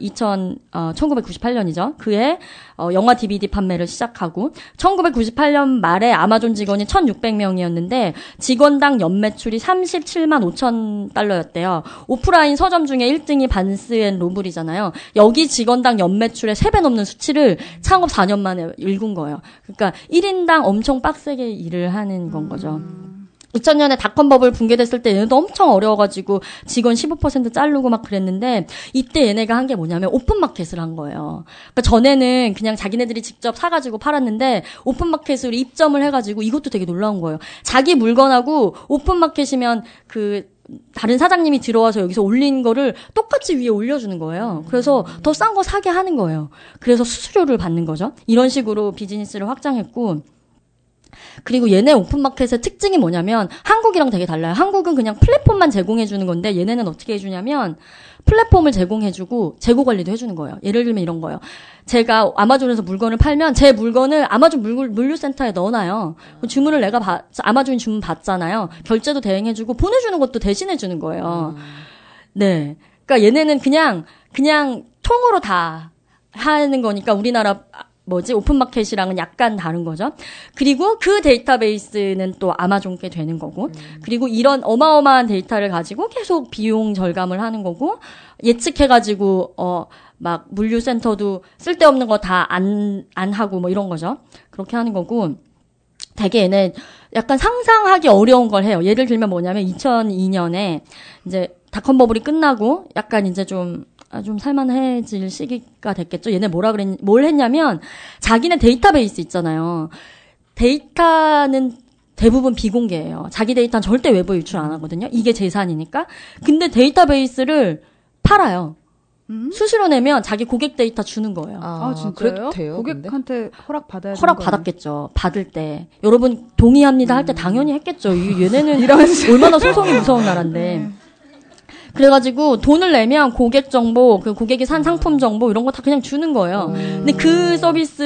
1998년이죠. 그해 영화 DVD 판매를 시작하고 1998년 말에 아마존 직원이 1,600명이었는데 직원당 연매출이 37만 5천 달러였대요. 오프라인 서점 중에 1등이 반스 앤 로블이잖아요. 여기 직원당 연매출의 3배 넘는 수치를 창업 4년 만에 읽은 거예요. 그러니까 1인당 엄청 빡세게 일을 하는 건 거죠. 2000년에 닷컴 버블 붕괴됐을 때 얘네도 엄청 어려워가지고 직원 15% 자르고 막 그랬는데 이때 얘네가 한 게 뭐냐면 오픈마켓을 한 거예요. 그러니까 전에는 그냥 자기네들이 직접 사가지고 팔았는데 오픈마켓으로 입점을 해가지고 이것도 되게 놀라운 거예요. 자기 물건하고 오픈마켓이면 그 다른 사장님이 들어와서 여기서 올린 거를 똑같이 위에 올려주는 거예요. 그래서 더 싼 거 사게 하는 거예요. 그래서 수수료를 받는 거죠. 이런 식으로 비즈니스를 확장했고 그리고 얘네 오픈마켓의 특징이 뭐냐면 한국이랑 되게 달라요. 한국은 그냥 플랫폼만 제공해주는 건데 얘네는 어떻게 해주냐면 플랫폼을 제공해주고 재고 관리도 해주는 거예요. 예를 들면 이런 거예요. 제가 아마존에서 물건을 팔면 제 물건을 아마존 물류센터에 넣어놔요. 주문을 내가 아마존이 주문 받잖아요. 결제도 대행해주고 보내주는 것도 대신해주는 거예요. 네. 그러니까 얘네는 그냥 통으로 다 하는 거니까 우리나라 오픈마켓이랑은 약간 다른 거죠. 그리고 그 데이터베이스는 또 아마존께 되는 거고. 그리고 이런 어마어마한 데이터를 가지고 계속 비용 절감을 하는 거고, 예측해가지고, 막 물류센터도 쓸데없는 거 다 안 하고 뭐 이런 거죠. 그렇게 하는 거고, 되게 얘네 약간 상상하기 어려운 걸 해요. 예를 들면 뭐냐면 2002년에 이제 닷컴 버블이 끝나고 약간 이제 좀 살만해질 시기가 됐겠죠. 얘네 뭘 했냐면, 자기네 데이터베이스 있잖아요. 데이터는 대부분 비공개예요. 자기 데이터는 절대 외부에 유출 안 하거든요. 이게 재산이니까. 근데 데이터베이스를 팔아요. 수수료 내면 자기 고객 데이터 주는 거예요. 아 진짜요? 그래도 돼요, 고객한테 허락 받아야 되는 허락 받았겠죠. 받을 때. 여러분 동의합니다 할 때 당연히 했겠죠. 얘네는 얼마나 소송이 무서운 나라인데. 그래가지고 돈을 내면 고객 정보, 그 고객이 산 상품 정보 이런 거 다 그냥 주는 거예요. 근데 그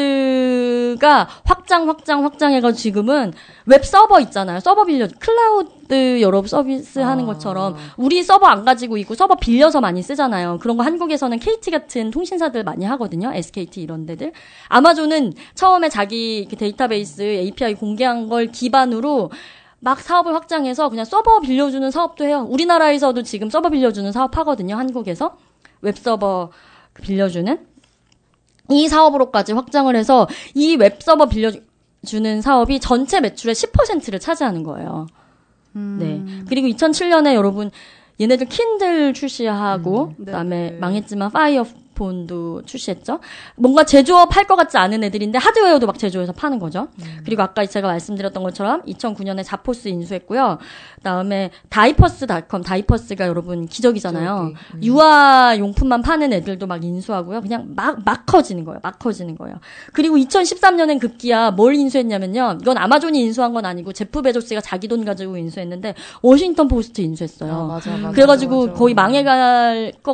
서비스가 확장해가지고 지금은 웹 서버 있잖아요. 서버 클라우드 여러 서비스 하는 것처럼 우리 서버 안 가지고 있고 서버 빌려서 많이 쓰잖아요. 그런 거 한국에서는 KT 같은 통신사들 많이 하거든요. SKT 이런 데들. 아마존은 처음에 자기 데이터베이스 API 공개한 걸 기반으로 막 사업을 확장해서 그냥 서버 빌려주는 사업도 해요. 우리나라에서도 지금 서버 빌려주는 사업 하거든요. 한국에서. 웹서버 빌려주는. 이 사업으로까지 확장을 해서 이 웹서버 빌려주는 사업이 전체 매출의 10%를 차지하는 거예요. 네. 그리고 2007년에 여러분 얘네들 킨들 출시하고 그다음에 망했지만 파이어폰도 출시했죠. 뭔가 제조업 할 것 같지 않은 애들인데 하드웨어도 막 제조해서 파는 거죠. 그리고 아까 제가 말씀드렸던 것처럼 2009년에 자포스 인수했고요. 그다음에 다이퍼스닷컴, 다이퍼스가 여러분 기적이잖아요. 유아 용품만 파는 애들도 막 인수하고요. 그냥 막 커지는 거예요. 막 커지는 거예요. 그리고 2013년엔 급기야 뭘 인수했냐면요. 이건 아마존이 인수한 건 아니고 제프 베조스가 자기 돈 가지고 인수했는데 워싱턴 포스트 인수했어요. 맞아. 그래가지고 거의 망해갈 것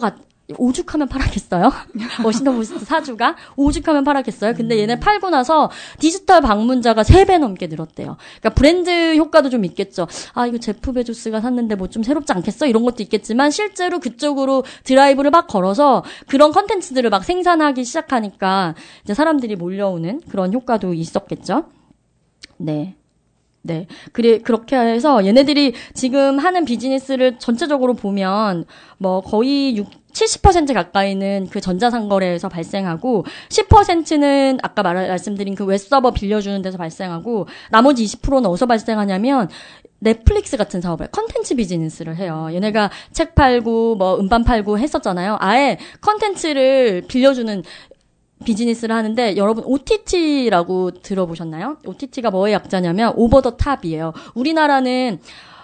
오죽하면 팔았겠어요? 워싱턴 포스트 사주가 오죽하면 팔았겠어요? 근데 얘네 팔고 나서 디지털 방문자가 3배 넘게 늘었대요. 그러니까 브랜드 효과도 좀 있겠죠. 아, 이거 제프 베조스가 샀는데 뭐 좀 새롭지 않겠어? 이런 것도 있겠지만 실제로 그쪽으로 드라이브를 막 걸어서 그런 컨텐츠들을 막 생산하기 시작하니까 이제 사람들이 몰려오는 그런 효과도 있었겠죠. 네. 네. 그렇게 해서 얘네들이 지금 하는 비즈니스를 전체적으로 보면 뭐 거의 70% 가까이는 그 전자상거래에서 발생하고 10%는 아까 말씀드린 그 웹서버 빌려주는 데서 발생하고 나머지 20%는 어디서 발생하냐면 넷플릭스 같은 사업을 컨텐츠 비즈니스를 해요. 얘네가 책 팔고 뭐 음반 팔고 했었잖아요. 아예 컨텐츠를 빌려주는 비즈니스를 하는데 여러분 OTT라고 들어보셨나요? OTT가 뭐의 약자냐면 오버 더 탑이에요. 우리나라는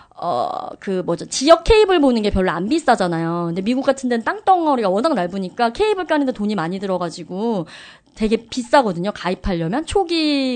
지역 케이블 보는 게 별로 안 비싸잖아요. 근데 미국 같은 데는 땅덩어리가 워낙 넓으니까 케이블 까는데 돈이 많이 들어가지고 되게 비싸거든요. 가입하려면 초기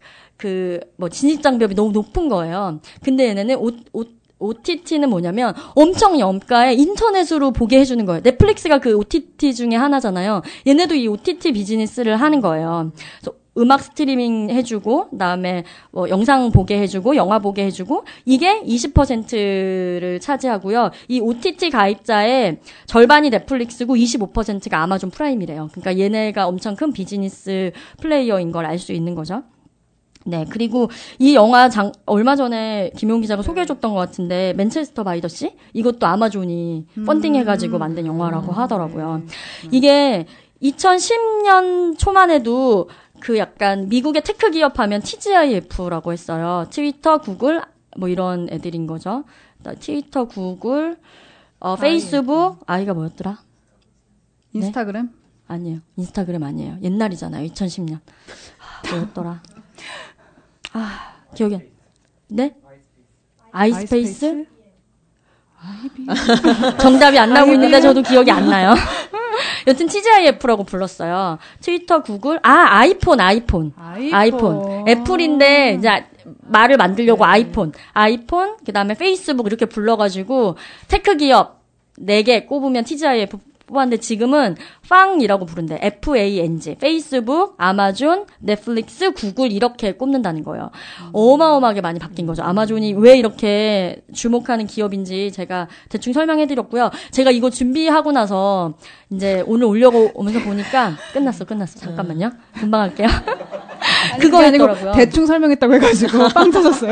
진입장벽이 너무 높은 거예요. 근데 얘네는 OTT는 뭐냐면 엄청 염가에 인터넷으로 보게 해주는 거예요. 넷플릭스가 그 OTT 중에 하나잖아요. 얘네도 이 OTT 비즈니스를 하는 거예요. 그래서 음악 스트리밍 해주고, 그다음에 뭐 영상 보게 해주고, 영화 보게 해주고, 이게 20%를 차지하고요. 이 OTT 가입자의 절반이 넷플릭스고 25%가 아마존 프라임이래요. 그러니까 얘네가 엄청 큰 비즈니스 플레이어인 걸 알 수 있는 거죠. 네, 그리고 이 영화 얼마 전에 김용 기자가 소개해줬던 것 같은데, 맨체스터 바이 더 씨? 이것도 아마존이 펀딩해가지고 만든 영화라고 하더라고요. 이게 2010년 초만 해도 그 약간 미국의 테크 기업 하면 TGIF라고 했어요. 트위터, 구글, 뭐 이런 애들인 거죠. 트위터, 구글, 페이스북, 아이가 뭐였더라? 인스타그램? 네? 아니에요. 인스타그램 아니에요. 옛날이잖아요. 2010년. 뭐였더라? 기억이 안. 네? 아이스페이스? 정답이 안 나오고 있는데 저도 기억이 안 나요. 여튼 TGIF라고 불렀어요. 트위터, 구글, 아이폰. 애플인데 이제 말을 만들려고 아이폰, 그다음에 페이스북 이렇게 불러가지고 테크 기업 4개 꼽으면 TGIF 뽑았는데 지금은 팡이라고 부른대. FANG. 페이스북, 아마존, 넷플릭스, 구글 이렇게 꼽는다는 거예요. 어마어마하게 많이 바뀐 거죠. 아마존이 왜 이렇게 주목하는 기업인지 제가 대충 설명해드렸고요. 제가 이거 준비하고 나서 이제 오늘 오려고 오면서 보니까 끝났어. 잠깐만요. 금방 할게요. 그거 아니고 대충 설명했다고 해가지고 빵 터졌어요.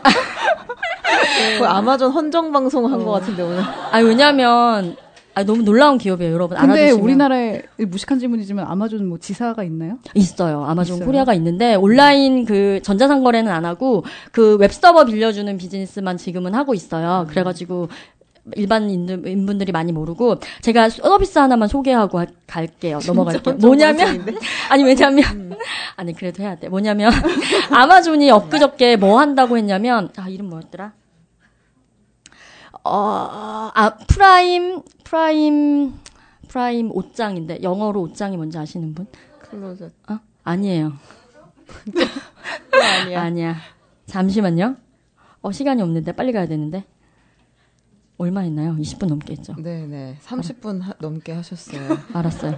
아마존 헌정 방송 한 것 같은데 오늘. 왜냐면 너무 놀라운 기업이에요, 여러분. 근데 알아주시면. 우리나라에 무식한 질문이지만 아마존 뭐 지사가 있나요? 있어요. 아마존 코리아가 있는데 온라인 그 전자상거래는 안 하고 그 웹서버 빌려주는 비즈니스만 지금은 하고 있어요. 그래가지고 일반 인분들이 많이 모르고 제가 서비스 하나만 소개하고 갈게요. 넘어갈게요. 뭐냐면 왜냐면 그래도 해야 돼. 뭐냐면 아마존이 엊그저께 뭐 한다고 했냐면 이름 뭐였더라? 프라임 옷장인데 영어로 옷장이 뭔지 아시는 분? 클로젯. 아니에요. 아니야. 잠시만요. 시간이 없는데 빨리 가야 되는데. 얼마 했나요? 20분 넘게 했죠. 네네. 30분 넘게 하셨어요. 알았어요.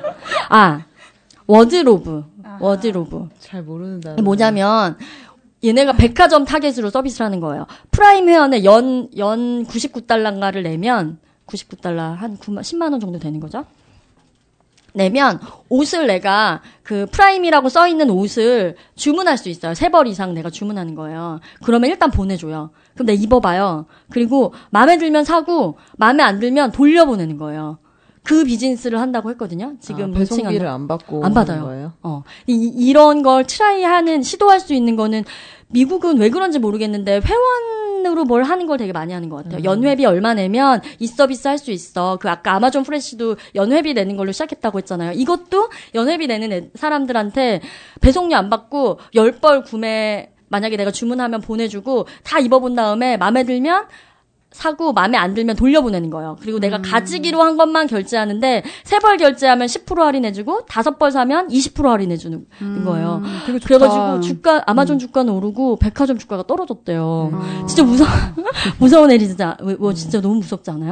워드로브. 잘 모르는 단어. 뭐냐면 얘네가 백화점 타겟으로 서비스를 하는 거예요. 프라임 회원에 연 99달러인가를 내면 99달러 한 10만 원 정도 되는 거죠. 내면 옷을 내가 그 프라임이라고 써 있는 옷을 주문할 수 있어요. 3벌 이상 내가 주문하는 거예요. 그러면 일단 보내줘요. 그럼 내가 입어봐요. 그리고 마음에 들면 사고 마음에 안 들면 돌려보내는 거예요. 그 비즈니스를 한다고 했거든요. 지금 배송비를 안 받고 안 받아요. 거예요? 이런 걸 트라이하는 시도할 수 있는 거는 미국은 왜 그런지 모르겠는데 회원으로 뭘 하는 걸 되게 많이 하는 것 같아요. 연회비 얼마 내면 이 서비스 할 수 있어. 그 아까 아마존 프레시도 연회비 내는 걸로 시작했다고 했잖아요. 이것도 연회비 내는 사람들한테 배송료 안 받고 10벌 구매 만약에 내가 주문하면 보내주고 다 입어본 다음에 마음에 들면 사고 마음에 안 들면 돌려보내는 거예요. 그리고 내가 가지기로 한 것만 결제하는데 3벌 결제하면 10% 할인해주고 5벌 사면 20% 할인해주는 거예요. 그래가지고 아마존 주가는 오르고 백화점 주가가 떨어졌대요. 진짜 무서운 일이지. 진짜 너무 무섭지 않아요?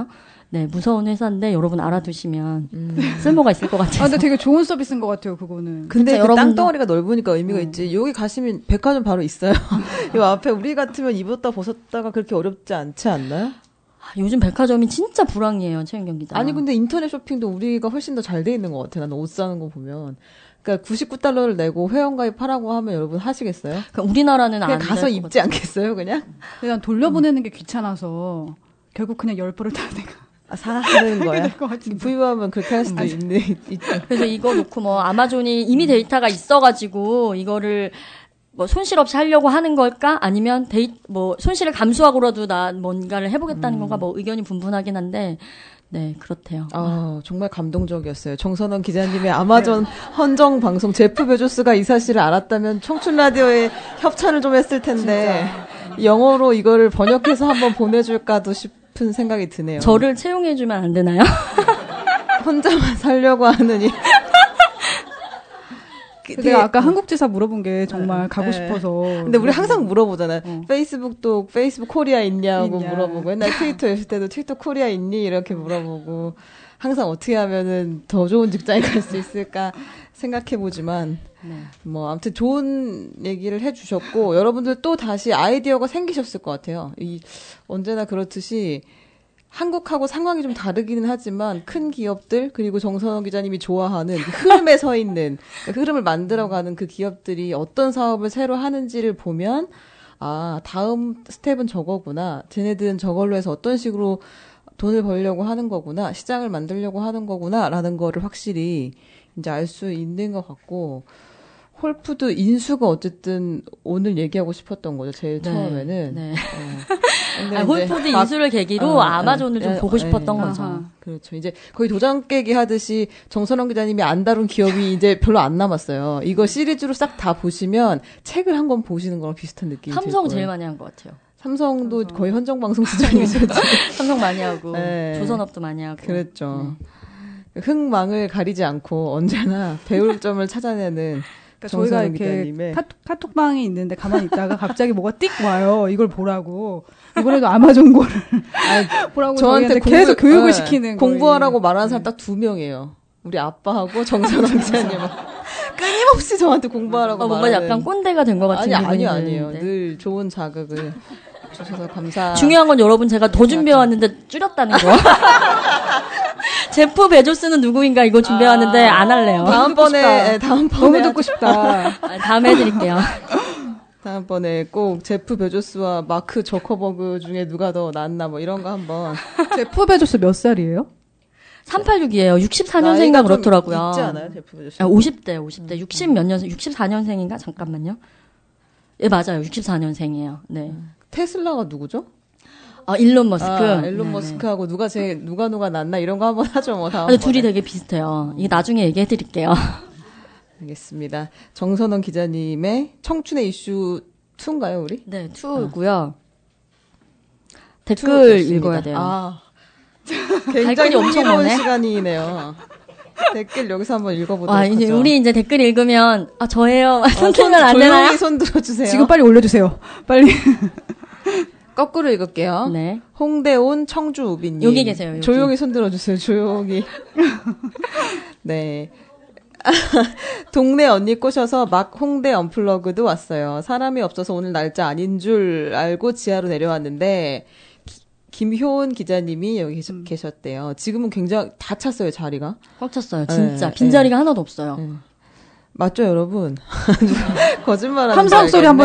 네, 무서운 회사인데 여러분 알아두시면 쓸모가 있을 것 같아요. 아, 근데 되게 좋은 서비스인 것 같아요, 그거는. 근데 여러분도- 땅덩어리가 넓으니까 의미가 있지. 여기 가시면 백화점 바로 있어요. 요 앞에 우리 같으면 입었다 벗었다가 그렇게 어렵지 않지 않나요? 요즘 백화점이 진짜 불황이에요, 최윤경 기자. 아니 근데 인터넷 쇼핑도 우리가 훨씬 더 잘 돼 있는 것 같아. 나는 옷 사는 거 보면. 그러니까 $99를 내고 회원가입하라고 하면 여러분 하시겠어요? 그러니까 우리나라는 그냥 안 가서 될 것 입지 않겠어요, 그냥? 그냥 돌려보내는 게 귀찮아서 결국 그냥 10벌을 다 내가 아, 사는 거야. 될 것 같은데. 부유하면 그렇게 할 수도 있네. 있죠. 그래서 이거 놓고 뭐 아마존이 이미 데이터가 있어가지고 이거를 뭐 손실 없이 하려고 하는 걸까? 아니면 뭐 손실을 감수하고라도 나 뭔가를 해보겠다는 건가? 뭐 의견이 분분하긴 한데, 네, 그렇대요. 아, 정말 감동적이었어요. 정선원 기자님의 아마존 헌정 방송 제프 베조스가 이 사실을 알았다면 청춘 라디오에 협찬을 좀 했을 텐데 영어로 이거를 번역해서 한번 보내줄까도 싶은 생각이 드네요. 저를 채용해주면 안 되나요? 혼자만 살려고 하느니. 내가 아까 한국지사 물어본 게 정말 가고 싶어서. 근데 우리 항상 물어보잖아요. 페이스북도 페이스북 코리아 있냐고 물어보고, 옛날 트위터 했을 때도 트위터 코리아 있니? 이렇게 물어보고, 항상 어떻게 하면은 더 좋은 직장에 갈 수 있을까 생각해보지만, 뭐, 아무튼 좋은 얘기를 해주셨고, 여러분들 또 다시 아이디어가 생기셨을 것 같아요. 언제나 그렇듯이, 한국하고 상황이 좀 다르기는 하지만 큰 기업들 그리고 정선원 기자님이 좋아하는 흐름에 서 있는 그 흐름을 만들어가는 그 기업들이 어떤 사업을 새로 하는지를 보면 아 다음 스텝은 저거구나 쟤네들은 저걸로 해서 어떤 식으로 돈을 벌려고 하는 거구나 시장을 만들려고 하는 거구나라는 거를 확실히 이제 알 수 있는 것 같고 홀푸드 인수가 어쨌든 오늘 얘기하고 싶었던 거죠 제일 처음에는. 네. 근데 홀푸드 이제 인수를 계기로 아마존을 좀 보고 싶었던 거죠. 아하. 그렇죠. 이제 거의 도장 깨기 하듯이 정선원 기자님이 안 다룬 기업이 이제 별로 안 남았어요. 이거 시리즈로 싹 다 보시면 책을 한 권 보시는 거랑 비슷한 느낌이 들고요. 삼성 제일 많이 한 것 같아요. 삼성도 거의 헌정방송 수준이죠. 삼성 많이 하고 네. 조선업도 많이 하고. 그랬죠. 흥망을 가리지 않고 언제나 배울 점을 찾아내는 그러니까 저희가 정선원 이렇게 기자님의 카톡방에 있는데 가만히 있다가 갑자기 뭐가 띡 와요. 이걸 보라고. 이번에도 아마존 거를 보라고 저한테 계속 교육을 시키는 공부하라고 말하는 사람 딱 2명이에요. 우리 아빠하고 정선원 기자님은 끊임없이 저한테 공부하라고 뭔가 말하는. 약간 꼰대가 된 것 같은 아니에요. 기분이 늘 좋은 자극을 주셔서 감사. 중요한 건 여러분 제가 더 준비해왔는데 줄였다는 거. 제프 베조스는 누구인가 이거 준비해왔는데 안 할래요. 다음번에 너무 듣고 싶다. 다음에 해드릴게요. 다음번에 꼭 제프 베조스와 마크 저커버그 중에 누가 더 낫나 뭐 이런 거 한번. 제프 베조스 몇 살이에요? 386이에요. 64년생인가 그렇더라고요. 있지 않아요, 제프 베조스? 50대. 60 몇 년생, 64년생인가? 잠깐만요. 예, 맞아요. 64년생이에요. 네. 테슬라가 누구죠? 일론 머스크. 일론 네, 머스크하고 누가 낫나 이런 거 한번 하죠, 뭐 다음. 근데 둘이 되게 비슷해요. 이게 나중에 얘기해드릴게요. 알겠습니다. 정선원 기자님의 청춘의 이슈 2인가요, 우리? 네, 2고요. 댓글 좋습니다. 읽어야 돼요. 굉장히 댓글이 엄청 흥미로운 많네. 시간이네요. 댓글 여기서 한번 읽어보도록 와, 하죠. 이제 우리 이제 댓글 읽으면, 저예요. 손 들면 안 조용히 되나요? 손 들어주세요. 지금 빨리 올려주세요. 빨리. 거꾸로 읽을게요. 네. 홍대 온 청주 우비님. 여기 계세요, 여기. 조용히 손 들어주세요. 조용히. 네. 동네 언니 꼬셔서 막 홍대 언플러그도 왔어요. 사람이 없어서 오늘 날짜 아닌 줄 알고 지하로 내려왔는데 김효은 기자님이 여기 계셨대요. 지금은 굉장히 다 찼어요, 자리가. 꽉 찼어요. 진짜. 네, 빈자리가 하나도 없어요. 맞죠, 여러분? 거짓말하는 함성 소리 한번.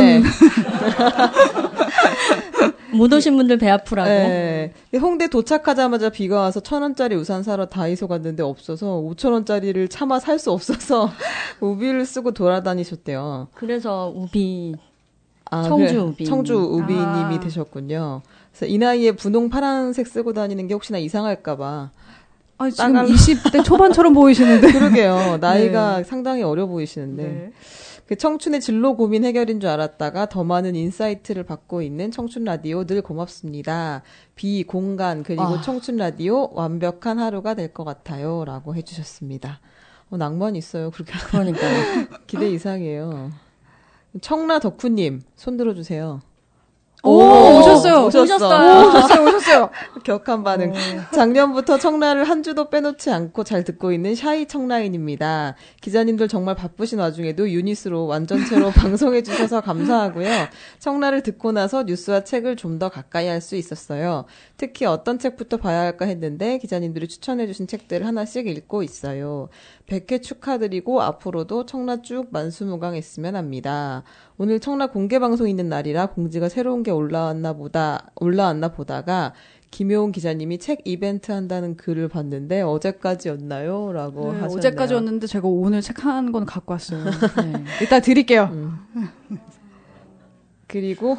못 오신 분들 배 아프라고. 네. 홍대 도착하자마자 비가 와서 1,000원짜리 우산 사러 다이소 갔는데 없어서 5,000원짜리를 차마 살 수 없어서 우비를 쓰고 돌아다니셨대요. 그래서 우비. 아, 청주 우비. 청주 우비님이 되셨군요. 그래서 이 나이에 분홍 파란색 쓰고 다니는 게 혹시나 이상할까봐. 지금 20대 초반처럼 보이시는데. 그러게요. 나이가 상당히 어려 보이시는데. 네. 그 청춘의 진로 고민 해결인 줄 알았다가 더 많은 인사이트를 받고 있는 청춘 라디오 늘 고맙습니다. 공간 그리고 청춘 라디오 완벽한 하루가 될 것 같아요. 라고 해주셨습니다. 낭만 있어요. 그러니까요. 기대 이상이에요. 청라 덕후님 손 들어주세요. 오셨어요. 오셨어요. 격한 반응. 작년부터 청라를 한 주도 빼놓지 않고 잘 듣고 있는 샤이 청라인입니다. 기자님들 정말 바쁘신 와중에도 유닛으로 완전체로 방송해 주셔서 감사하고요. 청라를 듣고 나서 뉴스와 책을 좀 더 가까이 할 수 있었어요. 특히 어떤 책부터 봐야 할까 했는데 기자님들이 추천해 주신 책들을 하나씩 읽고 있어요. 100회 축하드리고 앞으로도 청라 쭉 만수무강했으면 합니다. 오늘 청라 공개방송 있는 날이라 공지가 새로운 게 올라왔나 보다가 김효은 기자님이 책 이벤트 한다는 글을 봤는데 어제까지였나요? 라고 하셨네요. 어제까지였는데 제가 오늘 책 한 권 갖고 왔어요. 네. 이따 드릴게요. 그리고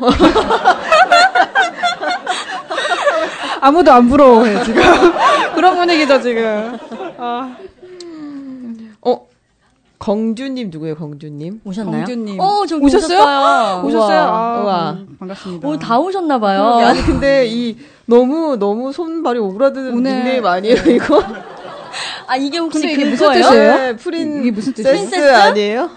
아무도 안 부러워해 지금. 그런 분위기죠 지금. 공주님 누구예요? 공주님? 오셨나요? 공주님. 저기 오셨어요? 오셨어요? 우와. 반갑습니다. 다 오셨나봐요. 아니 근데 이 너무 손발이 오그라드는 오늘- 닉네임 아니에요 이거? 이게 혹시 근데 이게 그거예요? 무슨 뜻이에요? 네, 이게 무슨 뜻이에요? 프린세스 아니에요?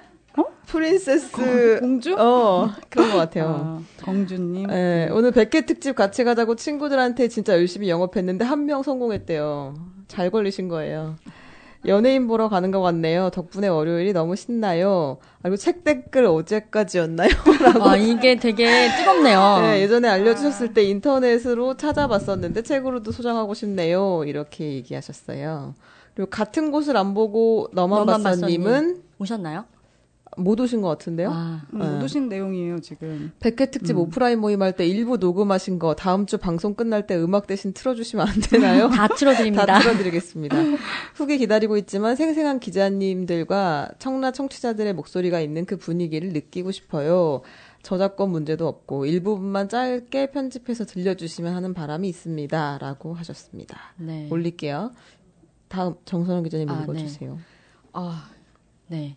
프린세스 공주? 그런 것 같아요. 공주님. 네, 오늘 100회 특집 같이 가자고 친구들한테 진짜 열심히 영업했는데 한 명 성공했대요. 잘 걸리신 거예요. 연예인 보러 가는 것 같네요. 덕분에 월요일이 너무 신나요. 그리고 책 댓글 어제까지였나요? 라고. 이게 되게 뜨겁네요. 네, 예전에 알려주셨을 때 인터넷으로 찾아봤었는데 책으로도 소장하고 싶네요. 이렇게 얘기하셨어요. 그리고 같은 곳을 안 보고 너만 봤어님은 오셨나요? 못 오신 것 같은데요? 못 오신 내용이에요 지금. 100회 특집 오프라인 모임할 때 일부 녹음하신 거 다음 주 방송 끝날 때 음악 대신 틀어주시면 안 되나요? 다 틀어드립니다. 다 틀어드리겠습니다. 후기 기다리고 있지만 생생한 기자님들과 청라 청취자들의 목소리가 있는 그 분위기를 느끼고 싶어요. 저작권 문제도 없고 일부분만 짧게 편집해서 들려주시면 하는 바람이 있습니다. 라고 하셨습니다. 네. 올릴게요. 다음 정선영 기자님 읽어주세요. 네.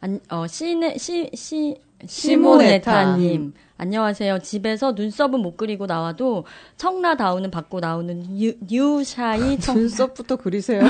시모네타님. 안녕하세요. 집에서 눈썹은 못 그리고 나와도 청라 다운은 받고 나오는 뉴샤이 눈썹부터 그리세요.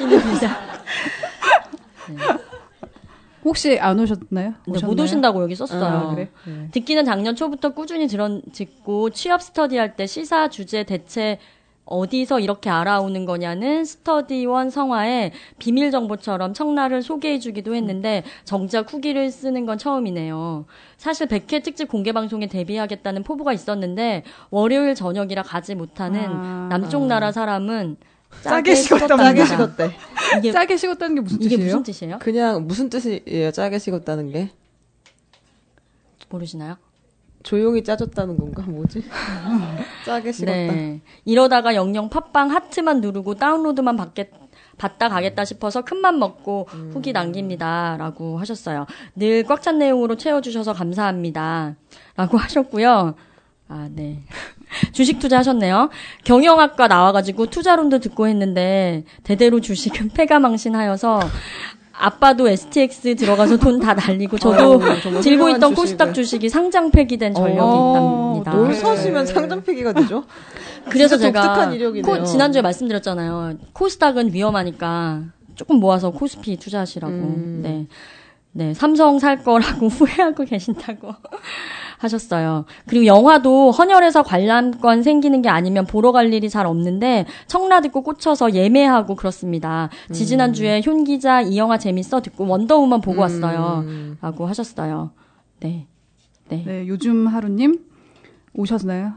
혹시 안 오셨나요? 네, 못 오신다고 여기 썼어요. 그래? 듣기는 작년 초부터 꾸준히 듣고 취업 스터디할 때 시사 주제 대체 어디서 이렇게 알아오는 거냐는 스터디원 성화에 비밀 정보처럼 청라를 소개해주기도 했는데 정작 후기를 쓰는 건 처음이네요. 사실 100회 특집 공개 방송에 데뷔하겠다는 포부가 있었는데 월요일 저녁이라 가지 못하는 남쪽 나라 사람은 짜게 식었대. 짜게 식었다는 게 무슨 뜻이에요? 이게 무슨 뜻이에요? 그냥 무슨 뜻이에요? 짜게 식었다는 게? 모르시나요? 조용히 짜졌다는 건가? 뭐지? 짜게 식었다. 네. 이러다가 영영 팟빵 하트만 누르고 다운로드만 받다 가겠다 싶어서 큰맘 먹고 후기 남깁니다. 라고 하셨어요. 늘 꽉 찬 내용으로 채워주셔서 감사합니다. 라고 하셨고요. 네. 주식 투자하셨네요. 경영학과 나와가지고 투자론도 듣고 했는데 대대로 주식은 패가망신하여서 아빠도 STX 들어가서 돈 다 날리고 저도 들고 있던 코스닥 주식이 상장 폐기된 전력이 있답니다. 뭘 사시면 상장 폐기가 되죠? 그래서 제가 독특한 이력이네요. 지난주에 말씀드렸잖아요. 코스닥은 위험하니까 조금 모아서 코스피 투자하시라고. 네. 네, 삼성 살 거라고 후회하고 계신다고 하셨어요. 그리고 영화도 헌혈해서 관람권 생기는 게 아니면 보러 갈 일이 잘 없는데 청라 듣고 꽂혀서 예매하고 그렇습니다. 지지난주에 효은 기자 이 영화 재밌어 듣고 원더우먼 보고 왔어요. 라고 하셨어요. 네. 네, 요즘 하루님 오셨나요?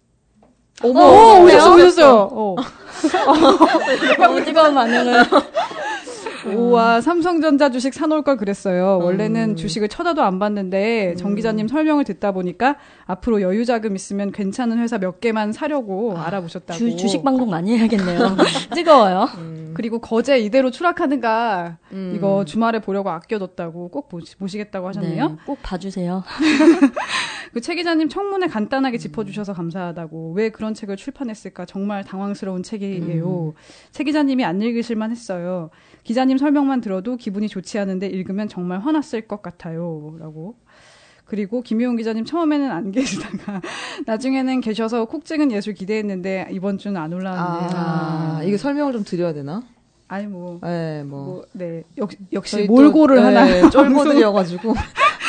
오셨어요. 너무 뜨거운 반응을. 우와, 삼성전자 주식 사놓을 걸 그랬어요. 원래는 주식을 쳐다도 안 봤는데 정 기자님 설명을 듣다 보니까 앞으로 여유 자금 있으면 괜찮은 회사 몇 개만 사려고 알아보셨다고. 주식 방송 많이 해야겠네요. 뜨거워요. 그리고 거제 이대로 추락하는가 이거 주말에 보려고 아껴뒀다고 꼭 보시겠다고 하셨네요. 네, 꼭 봐주세요. 그 최 기자님 청문회 간단하게 짚어주셔서 감사하다고. 왜 그런 책을 출판했을까 정말 당황스러운 책이에요. 최 기자님이 안 읽으실만 했어요. 기자님 설명만 들어도 기분이 좋지 않은데 읽으면 정말 화났을 것 같아요. 라고. 그리고 김효은 기자님 처음에는 안 계시다가 나중에는 계셔서 콕 찍은 예술 기대했는데 이번 주는 안 올라왔네요. 이거 설명을 좀 드려야 되나? 아니 뭐. 네, 네. 역시 몰고를 하나. 쫄보들이어가지고.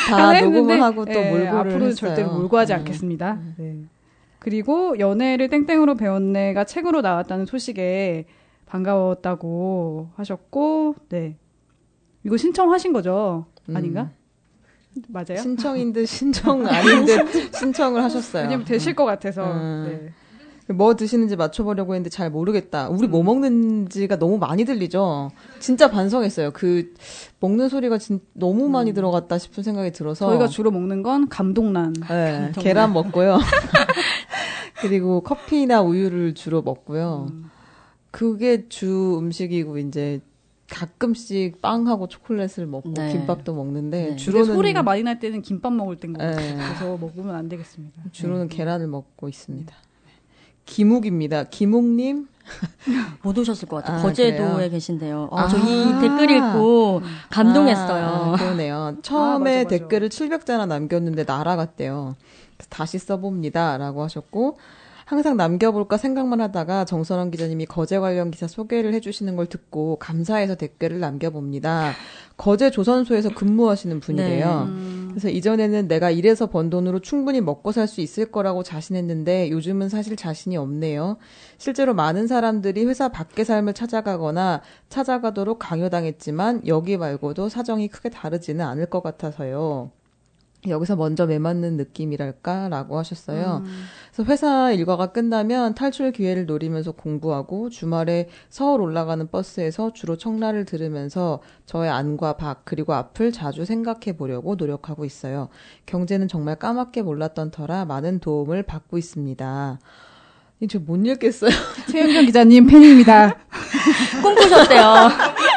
다 했는데, 녹음을 하고 또 예, 몰고를 앞으로 했어요. 절대로 몰고하지 않겠습니다. 네. 그리고 연애를 땡땡으로 배웠네가 책으로 나왔다는 소식에 반가웠다고 하셨고, 네. 이거 신청하신 거죠? 아닌가? 맞아요? 신청인 듯 신청 아닌 듯 신청을 하셨어요. 왜냐면 되실 것 같아서. 네. 뭐 드시는지 맞춰보려고 했는데 잘 모르겠다. 우리 뭐 먹는지가 너무 많이 들리죠? 진짜 반성했어요. 그, 먹는 소리가 너무 많이 들어갔다 싶은 생각이 들어서. 저희가 주로 먹는 건 감동란. 네, 계란 먹고요. 그리고 커피나 우유를 주로 먹고요. 그게 주 음식이고, 이제, 가끔씩 빵하고 초콜릿을 먹고, 네. 김밥도 먹는데, 네. 주로는 주로는. 소리가 많이 날 때는 김밥 먹을 때인 것 같아요. 네. 그래서 먹으면 안 되겠습니다. 주로는 계란을 먹고 있습니다. 김욱입니다. 김욱님? 못 오셨을 것 같아요. 아, 거제도에 그래요? 계신데요. 저 이 댓글 읽고 감동했어요. 그러네요. 처음에 맞아. 댓글을 700자나 남겼는데 날아갔대요. 그래서 다시 써봅니다. 라고 하셨고, 항상 남겨볼까 생각만 하다가 정선원 기자님이 거제 관련 기사 소개를 해주시는 걸 듣고 감사해서 댓글을 남겨봅니다. 거제 조선소에서 근무하시는 분이래요. 그래서 이전에는 내가 일해서 번 돈으로 충분히 먹고 살 수 있을 거라고 자신했는데 요즘은 사실 자신이 없네요. 실제로 많은 사람들이 회사 밖의 삶을 찾아가거나 찾아가도록 강요당했지만 여기 말고도 사정이 크게 다르지는 않을 것 같아서요. 여기서 먼저 매맞는 느낌이랄까라고 하셨어요. 그래서 회사 일과가 끝나면 탈출 기회를 노리면서 공부하고 주말에 서울 올라가는 버스에서 주로 청라를 들으면서 저의 안과 밖 그리고 앞을 자주 생각해 보려고 노력하고 있어요. 경제는 정말 까맣게 몰랐던 터라 많은 도움을 받고 있습니다. 저 못 읽겠어요. 최은경 기자님 팬입니다. 꿈꾸셨대요.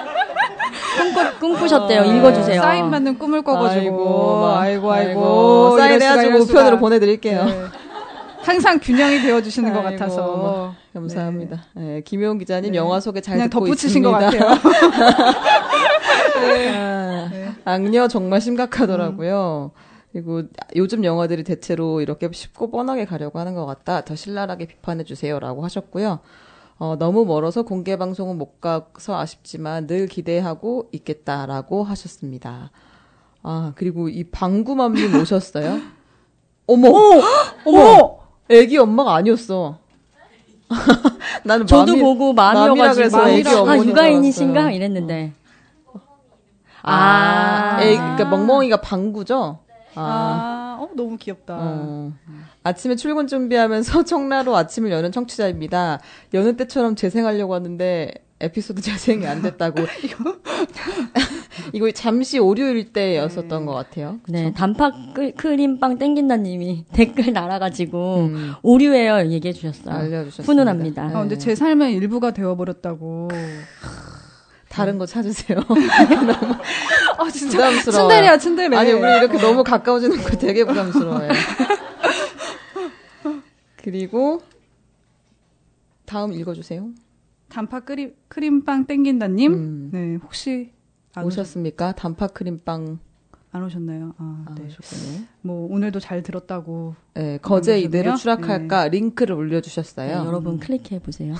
꿈꾸셨대요. 읽어주세요. 사인 받는 꿈을 꿔가지고. 아이고. 사인해가지고 우편으로 보내드릴게요. 네. 항상 균형이 되어주시는 것 아이고, 같아서. 감사합니다. 네, 김효은 기자님 네. 영화 소개 잘 그냥 듣고 덧붙이신 있습니다. 것 같아요. 악녀 정말 심각하더라고요. 그리고 요즘 영화들이 대체로 이렇게 쉽고 뻔하게 가려고 하는 것 같다. 더 신랄하게 비판해주세요라고 하셨고요. 너무 멀어서 공개 방송은 못 가서 아쉽지만 늘 기대하고 있겠다라고 하셨습니다. 아, 그리고 이 방구맘님 오셨어요? 어머! 어머! 애기 엄마가 아니었어. 나는 저도 보고 맘이라 마음이어가지고 그래서 애기 어머니 육아인이신가 알았어요. 이랬는데. 그러니까 멍멍이가 방구죠? 너무 귀엽다. 아침에 출근 준비하면서 청라로 아침을 여는 청취자입니다. 여느 때처럼 재생하려고 하는데 에피소드 재생이 안 됐다고. 이거 잠시 오류일 때였었던 것 같아요. 그쵸? 네, 단팥 크림빵 땡긴다님이 댓글 날아가지고 오류예요 얘기해 주셨어요. 알려주셨습니다. 훈훈합니다. 네. 근데 제 삶의 일부가 되어버렸다고. 다른 거 찾으세요. 진짜. 부담스러워요. 츤데레. 아니, 우리 이렇게 너무 가까워지는 거 되게 부담스러워요. 그리고 다음 읽어주세요. 단팥 크림빵 땡긴다님. 네, 혹시 오셨습니까? 단팥 크림빵 안 오셨나요? 네. 오셨군요. 뭐 오늘도 잘 들었다고. 네, 거제 남겨주셨네요. 이대로 추락할까 링크를 네, 올려주셨어요. 여러분 클릭해 보세요.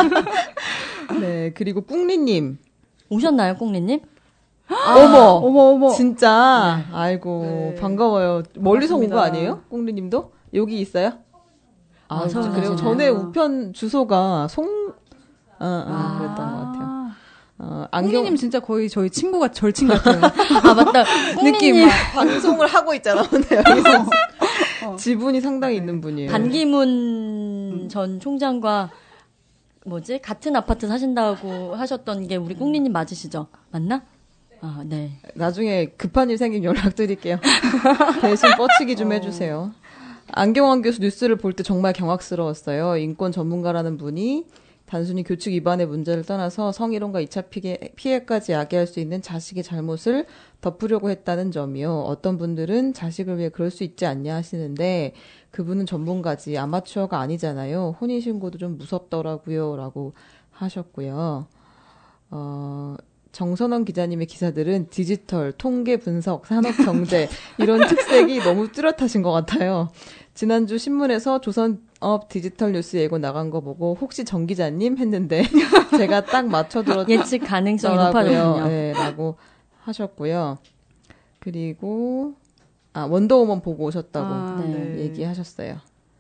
네, 그리고 꿍리님. 오셨나요, 꽁리님? 어머. 진짜. 아이고, 네. 반가워요. 멀리서 온 거 반갑습니다. 아니에요? 꽁리님도? 여기 있어요? 서울 그래요. 사시네요. 전에 우편 주소가 그랬던 것 같아요. 안경님 진짜 거의 저희 친구가 절친 같아요. 맞다. 느낌. 꽁리님 방송을 하고 있잖아, 오늘 여기서. 지분이 상당히 있는 분이에요. 반기문 전 총장과 같은 아파트 사신다고 하셨던 게 우리 꽁리님 맞으시죠? 맞나? 네. 나중에 급한 일 생기면 연락드릴게요. 대신 뻗치기 좀 해주세요. 안경환 교수 뉴스를 볼 때 정말 경악스러웠어요. 인권 전문가라는 분이 단순히 교칙 위반의 문제를 떠나서 성희롱과 2차 피해까지 야기할 수 있는 자식의 잘못을 덮으려고 했다는 점이요. 어떤 분들은 자식을 위해 그럴 수 있지 않냐 하시는데 그분은 전문가지 아마추어가 아니잖아요. 혼인신고도 좀 무섭더라고요. 라고 하셨고요. 정선원 기자님의 기사들은 디지털, 통계 분석, 산업 경제 이런 특색이 너무 뚜렷하신 것 같아요. 지난주 신문에서 조선업 디지털 뉴스 예고 나간 거 보고 혹시 정 기자님 했는데 제가 딱 맞춰들었 예측 가능성이 높아졌군요. 네, 라고 하셨고요. 그리고 원더우먼 보고 오셨다고 네. 얘기하셨어요.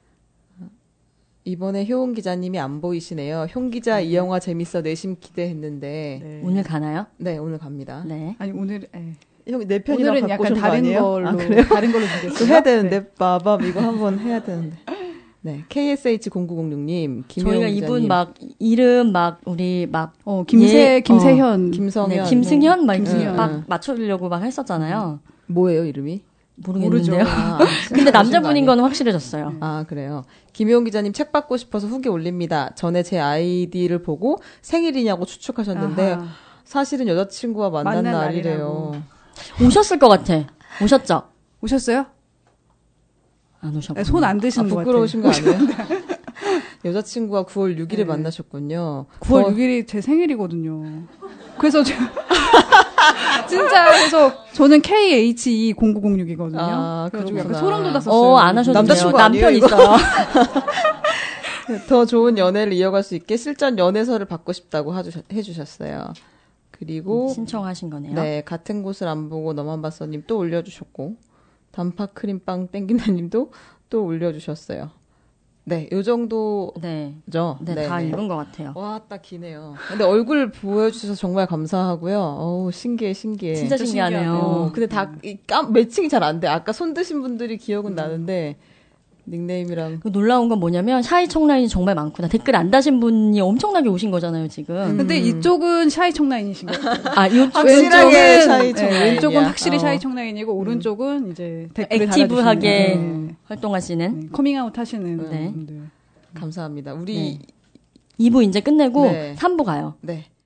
이번에 효은 기자님이 안 보이시네요. 효은 기자 이 영화 재밌어 내심 기대했는데. 네. 오늘 가나요? 네, 오늘 갑니다. 네. 아니 오늘 형, 내 편이랑 오늘은 갖고 약간 오신 거 다른 아니에요? 걸로 그래요? 다른 걸로 또 보겠어요. 해야 되는데, 빠밤 이거 한번 해야 되는데. 네, KSH0906님, 저희가 이분 막 이름 막 우리 막 김세현, 김성현, 네, 김승현 막 김승현. 막 맞추려고 막 했었잖아요. 뭐예요 이름이? 모르겠는데요. 아, 근데 남자분인 건 확실해졌어요. 아, 그래요. 김효은 기자님 책 받고 싶어서 후기 올립니다. 전에 제 아이디를 보고 생일이냐고 추측하셨는데 아하. 사실은 여자친구와 만난 만난 날이래요. 오셨을 것 같아. 오셨죠? 오셨어요? 안 오셨고. 손 안 드시는 것 같아요. 부끄러우신 거 아니에요? 여자친구와 9월 6일에 만나셨군요. 9월 6일이 제 생일이거든요. 그래서 진짜 그래서 저는 KHE0906이거든요. 아, 그래가지고 약간 그렇구나. 소름 돋았었어요. 안 하셔도 남자친구 돼요. 남편 아니에요, 이거? 있어요. 더 좋은 연애를 이어갈 수 있게 실전 연애서를 받고 싶다고 해주셨어요. 그리고 신청하신 거네요. 네, 같은 곳을 안 보고 너만 봤어님 또 올려주셨고 단팥 크림빵 땡긴다님도 또 올려주셨어요. 네, 요 정도죠. 네. 네, 다 네. 읽은 것 같아요. 와, 딱 기네요. 근데 얼굴 보여주셔서 정말 감사하고요. 어우, 신기해. 진짜 신기하네요. 신기하네요. 근데 매칭이 잘 안 돼. 아까 손 드신 분들이 기억은 나는데, 닉네임이랑. 그 놀라운 건 뭐냐면 샤이 청라인이 정말 많구나. 댓글 안 다신 분이 엄청나게 오신 거잖아요, 지금. 근데 이쪽은 샤이 청라인이신 거예요. 확실하게 샤이 청라인이야. 왼쪽은 확실히 어. 샤이 청라인이고 오른쪽은 이제 댓글을 액티브하게 달아주시는, 활동하시는. 네, 커밍아웃 하시는 네. 분들. 감사합니다. 우리, 2부 이제 끝내고 네. 3부 가요. 네.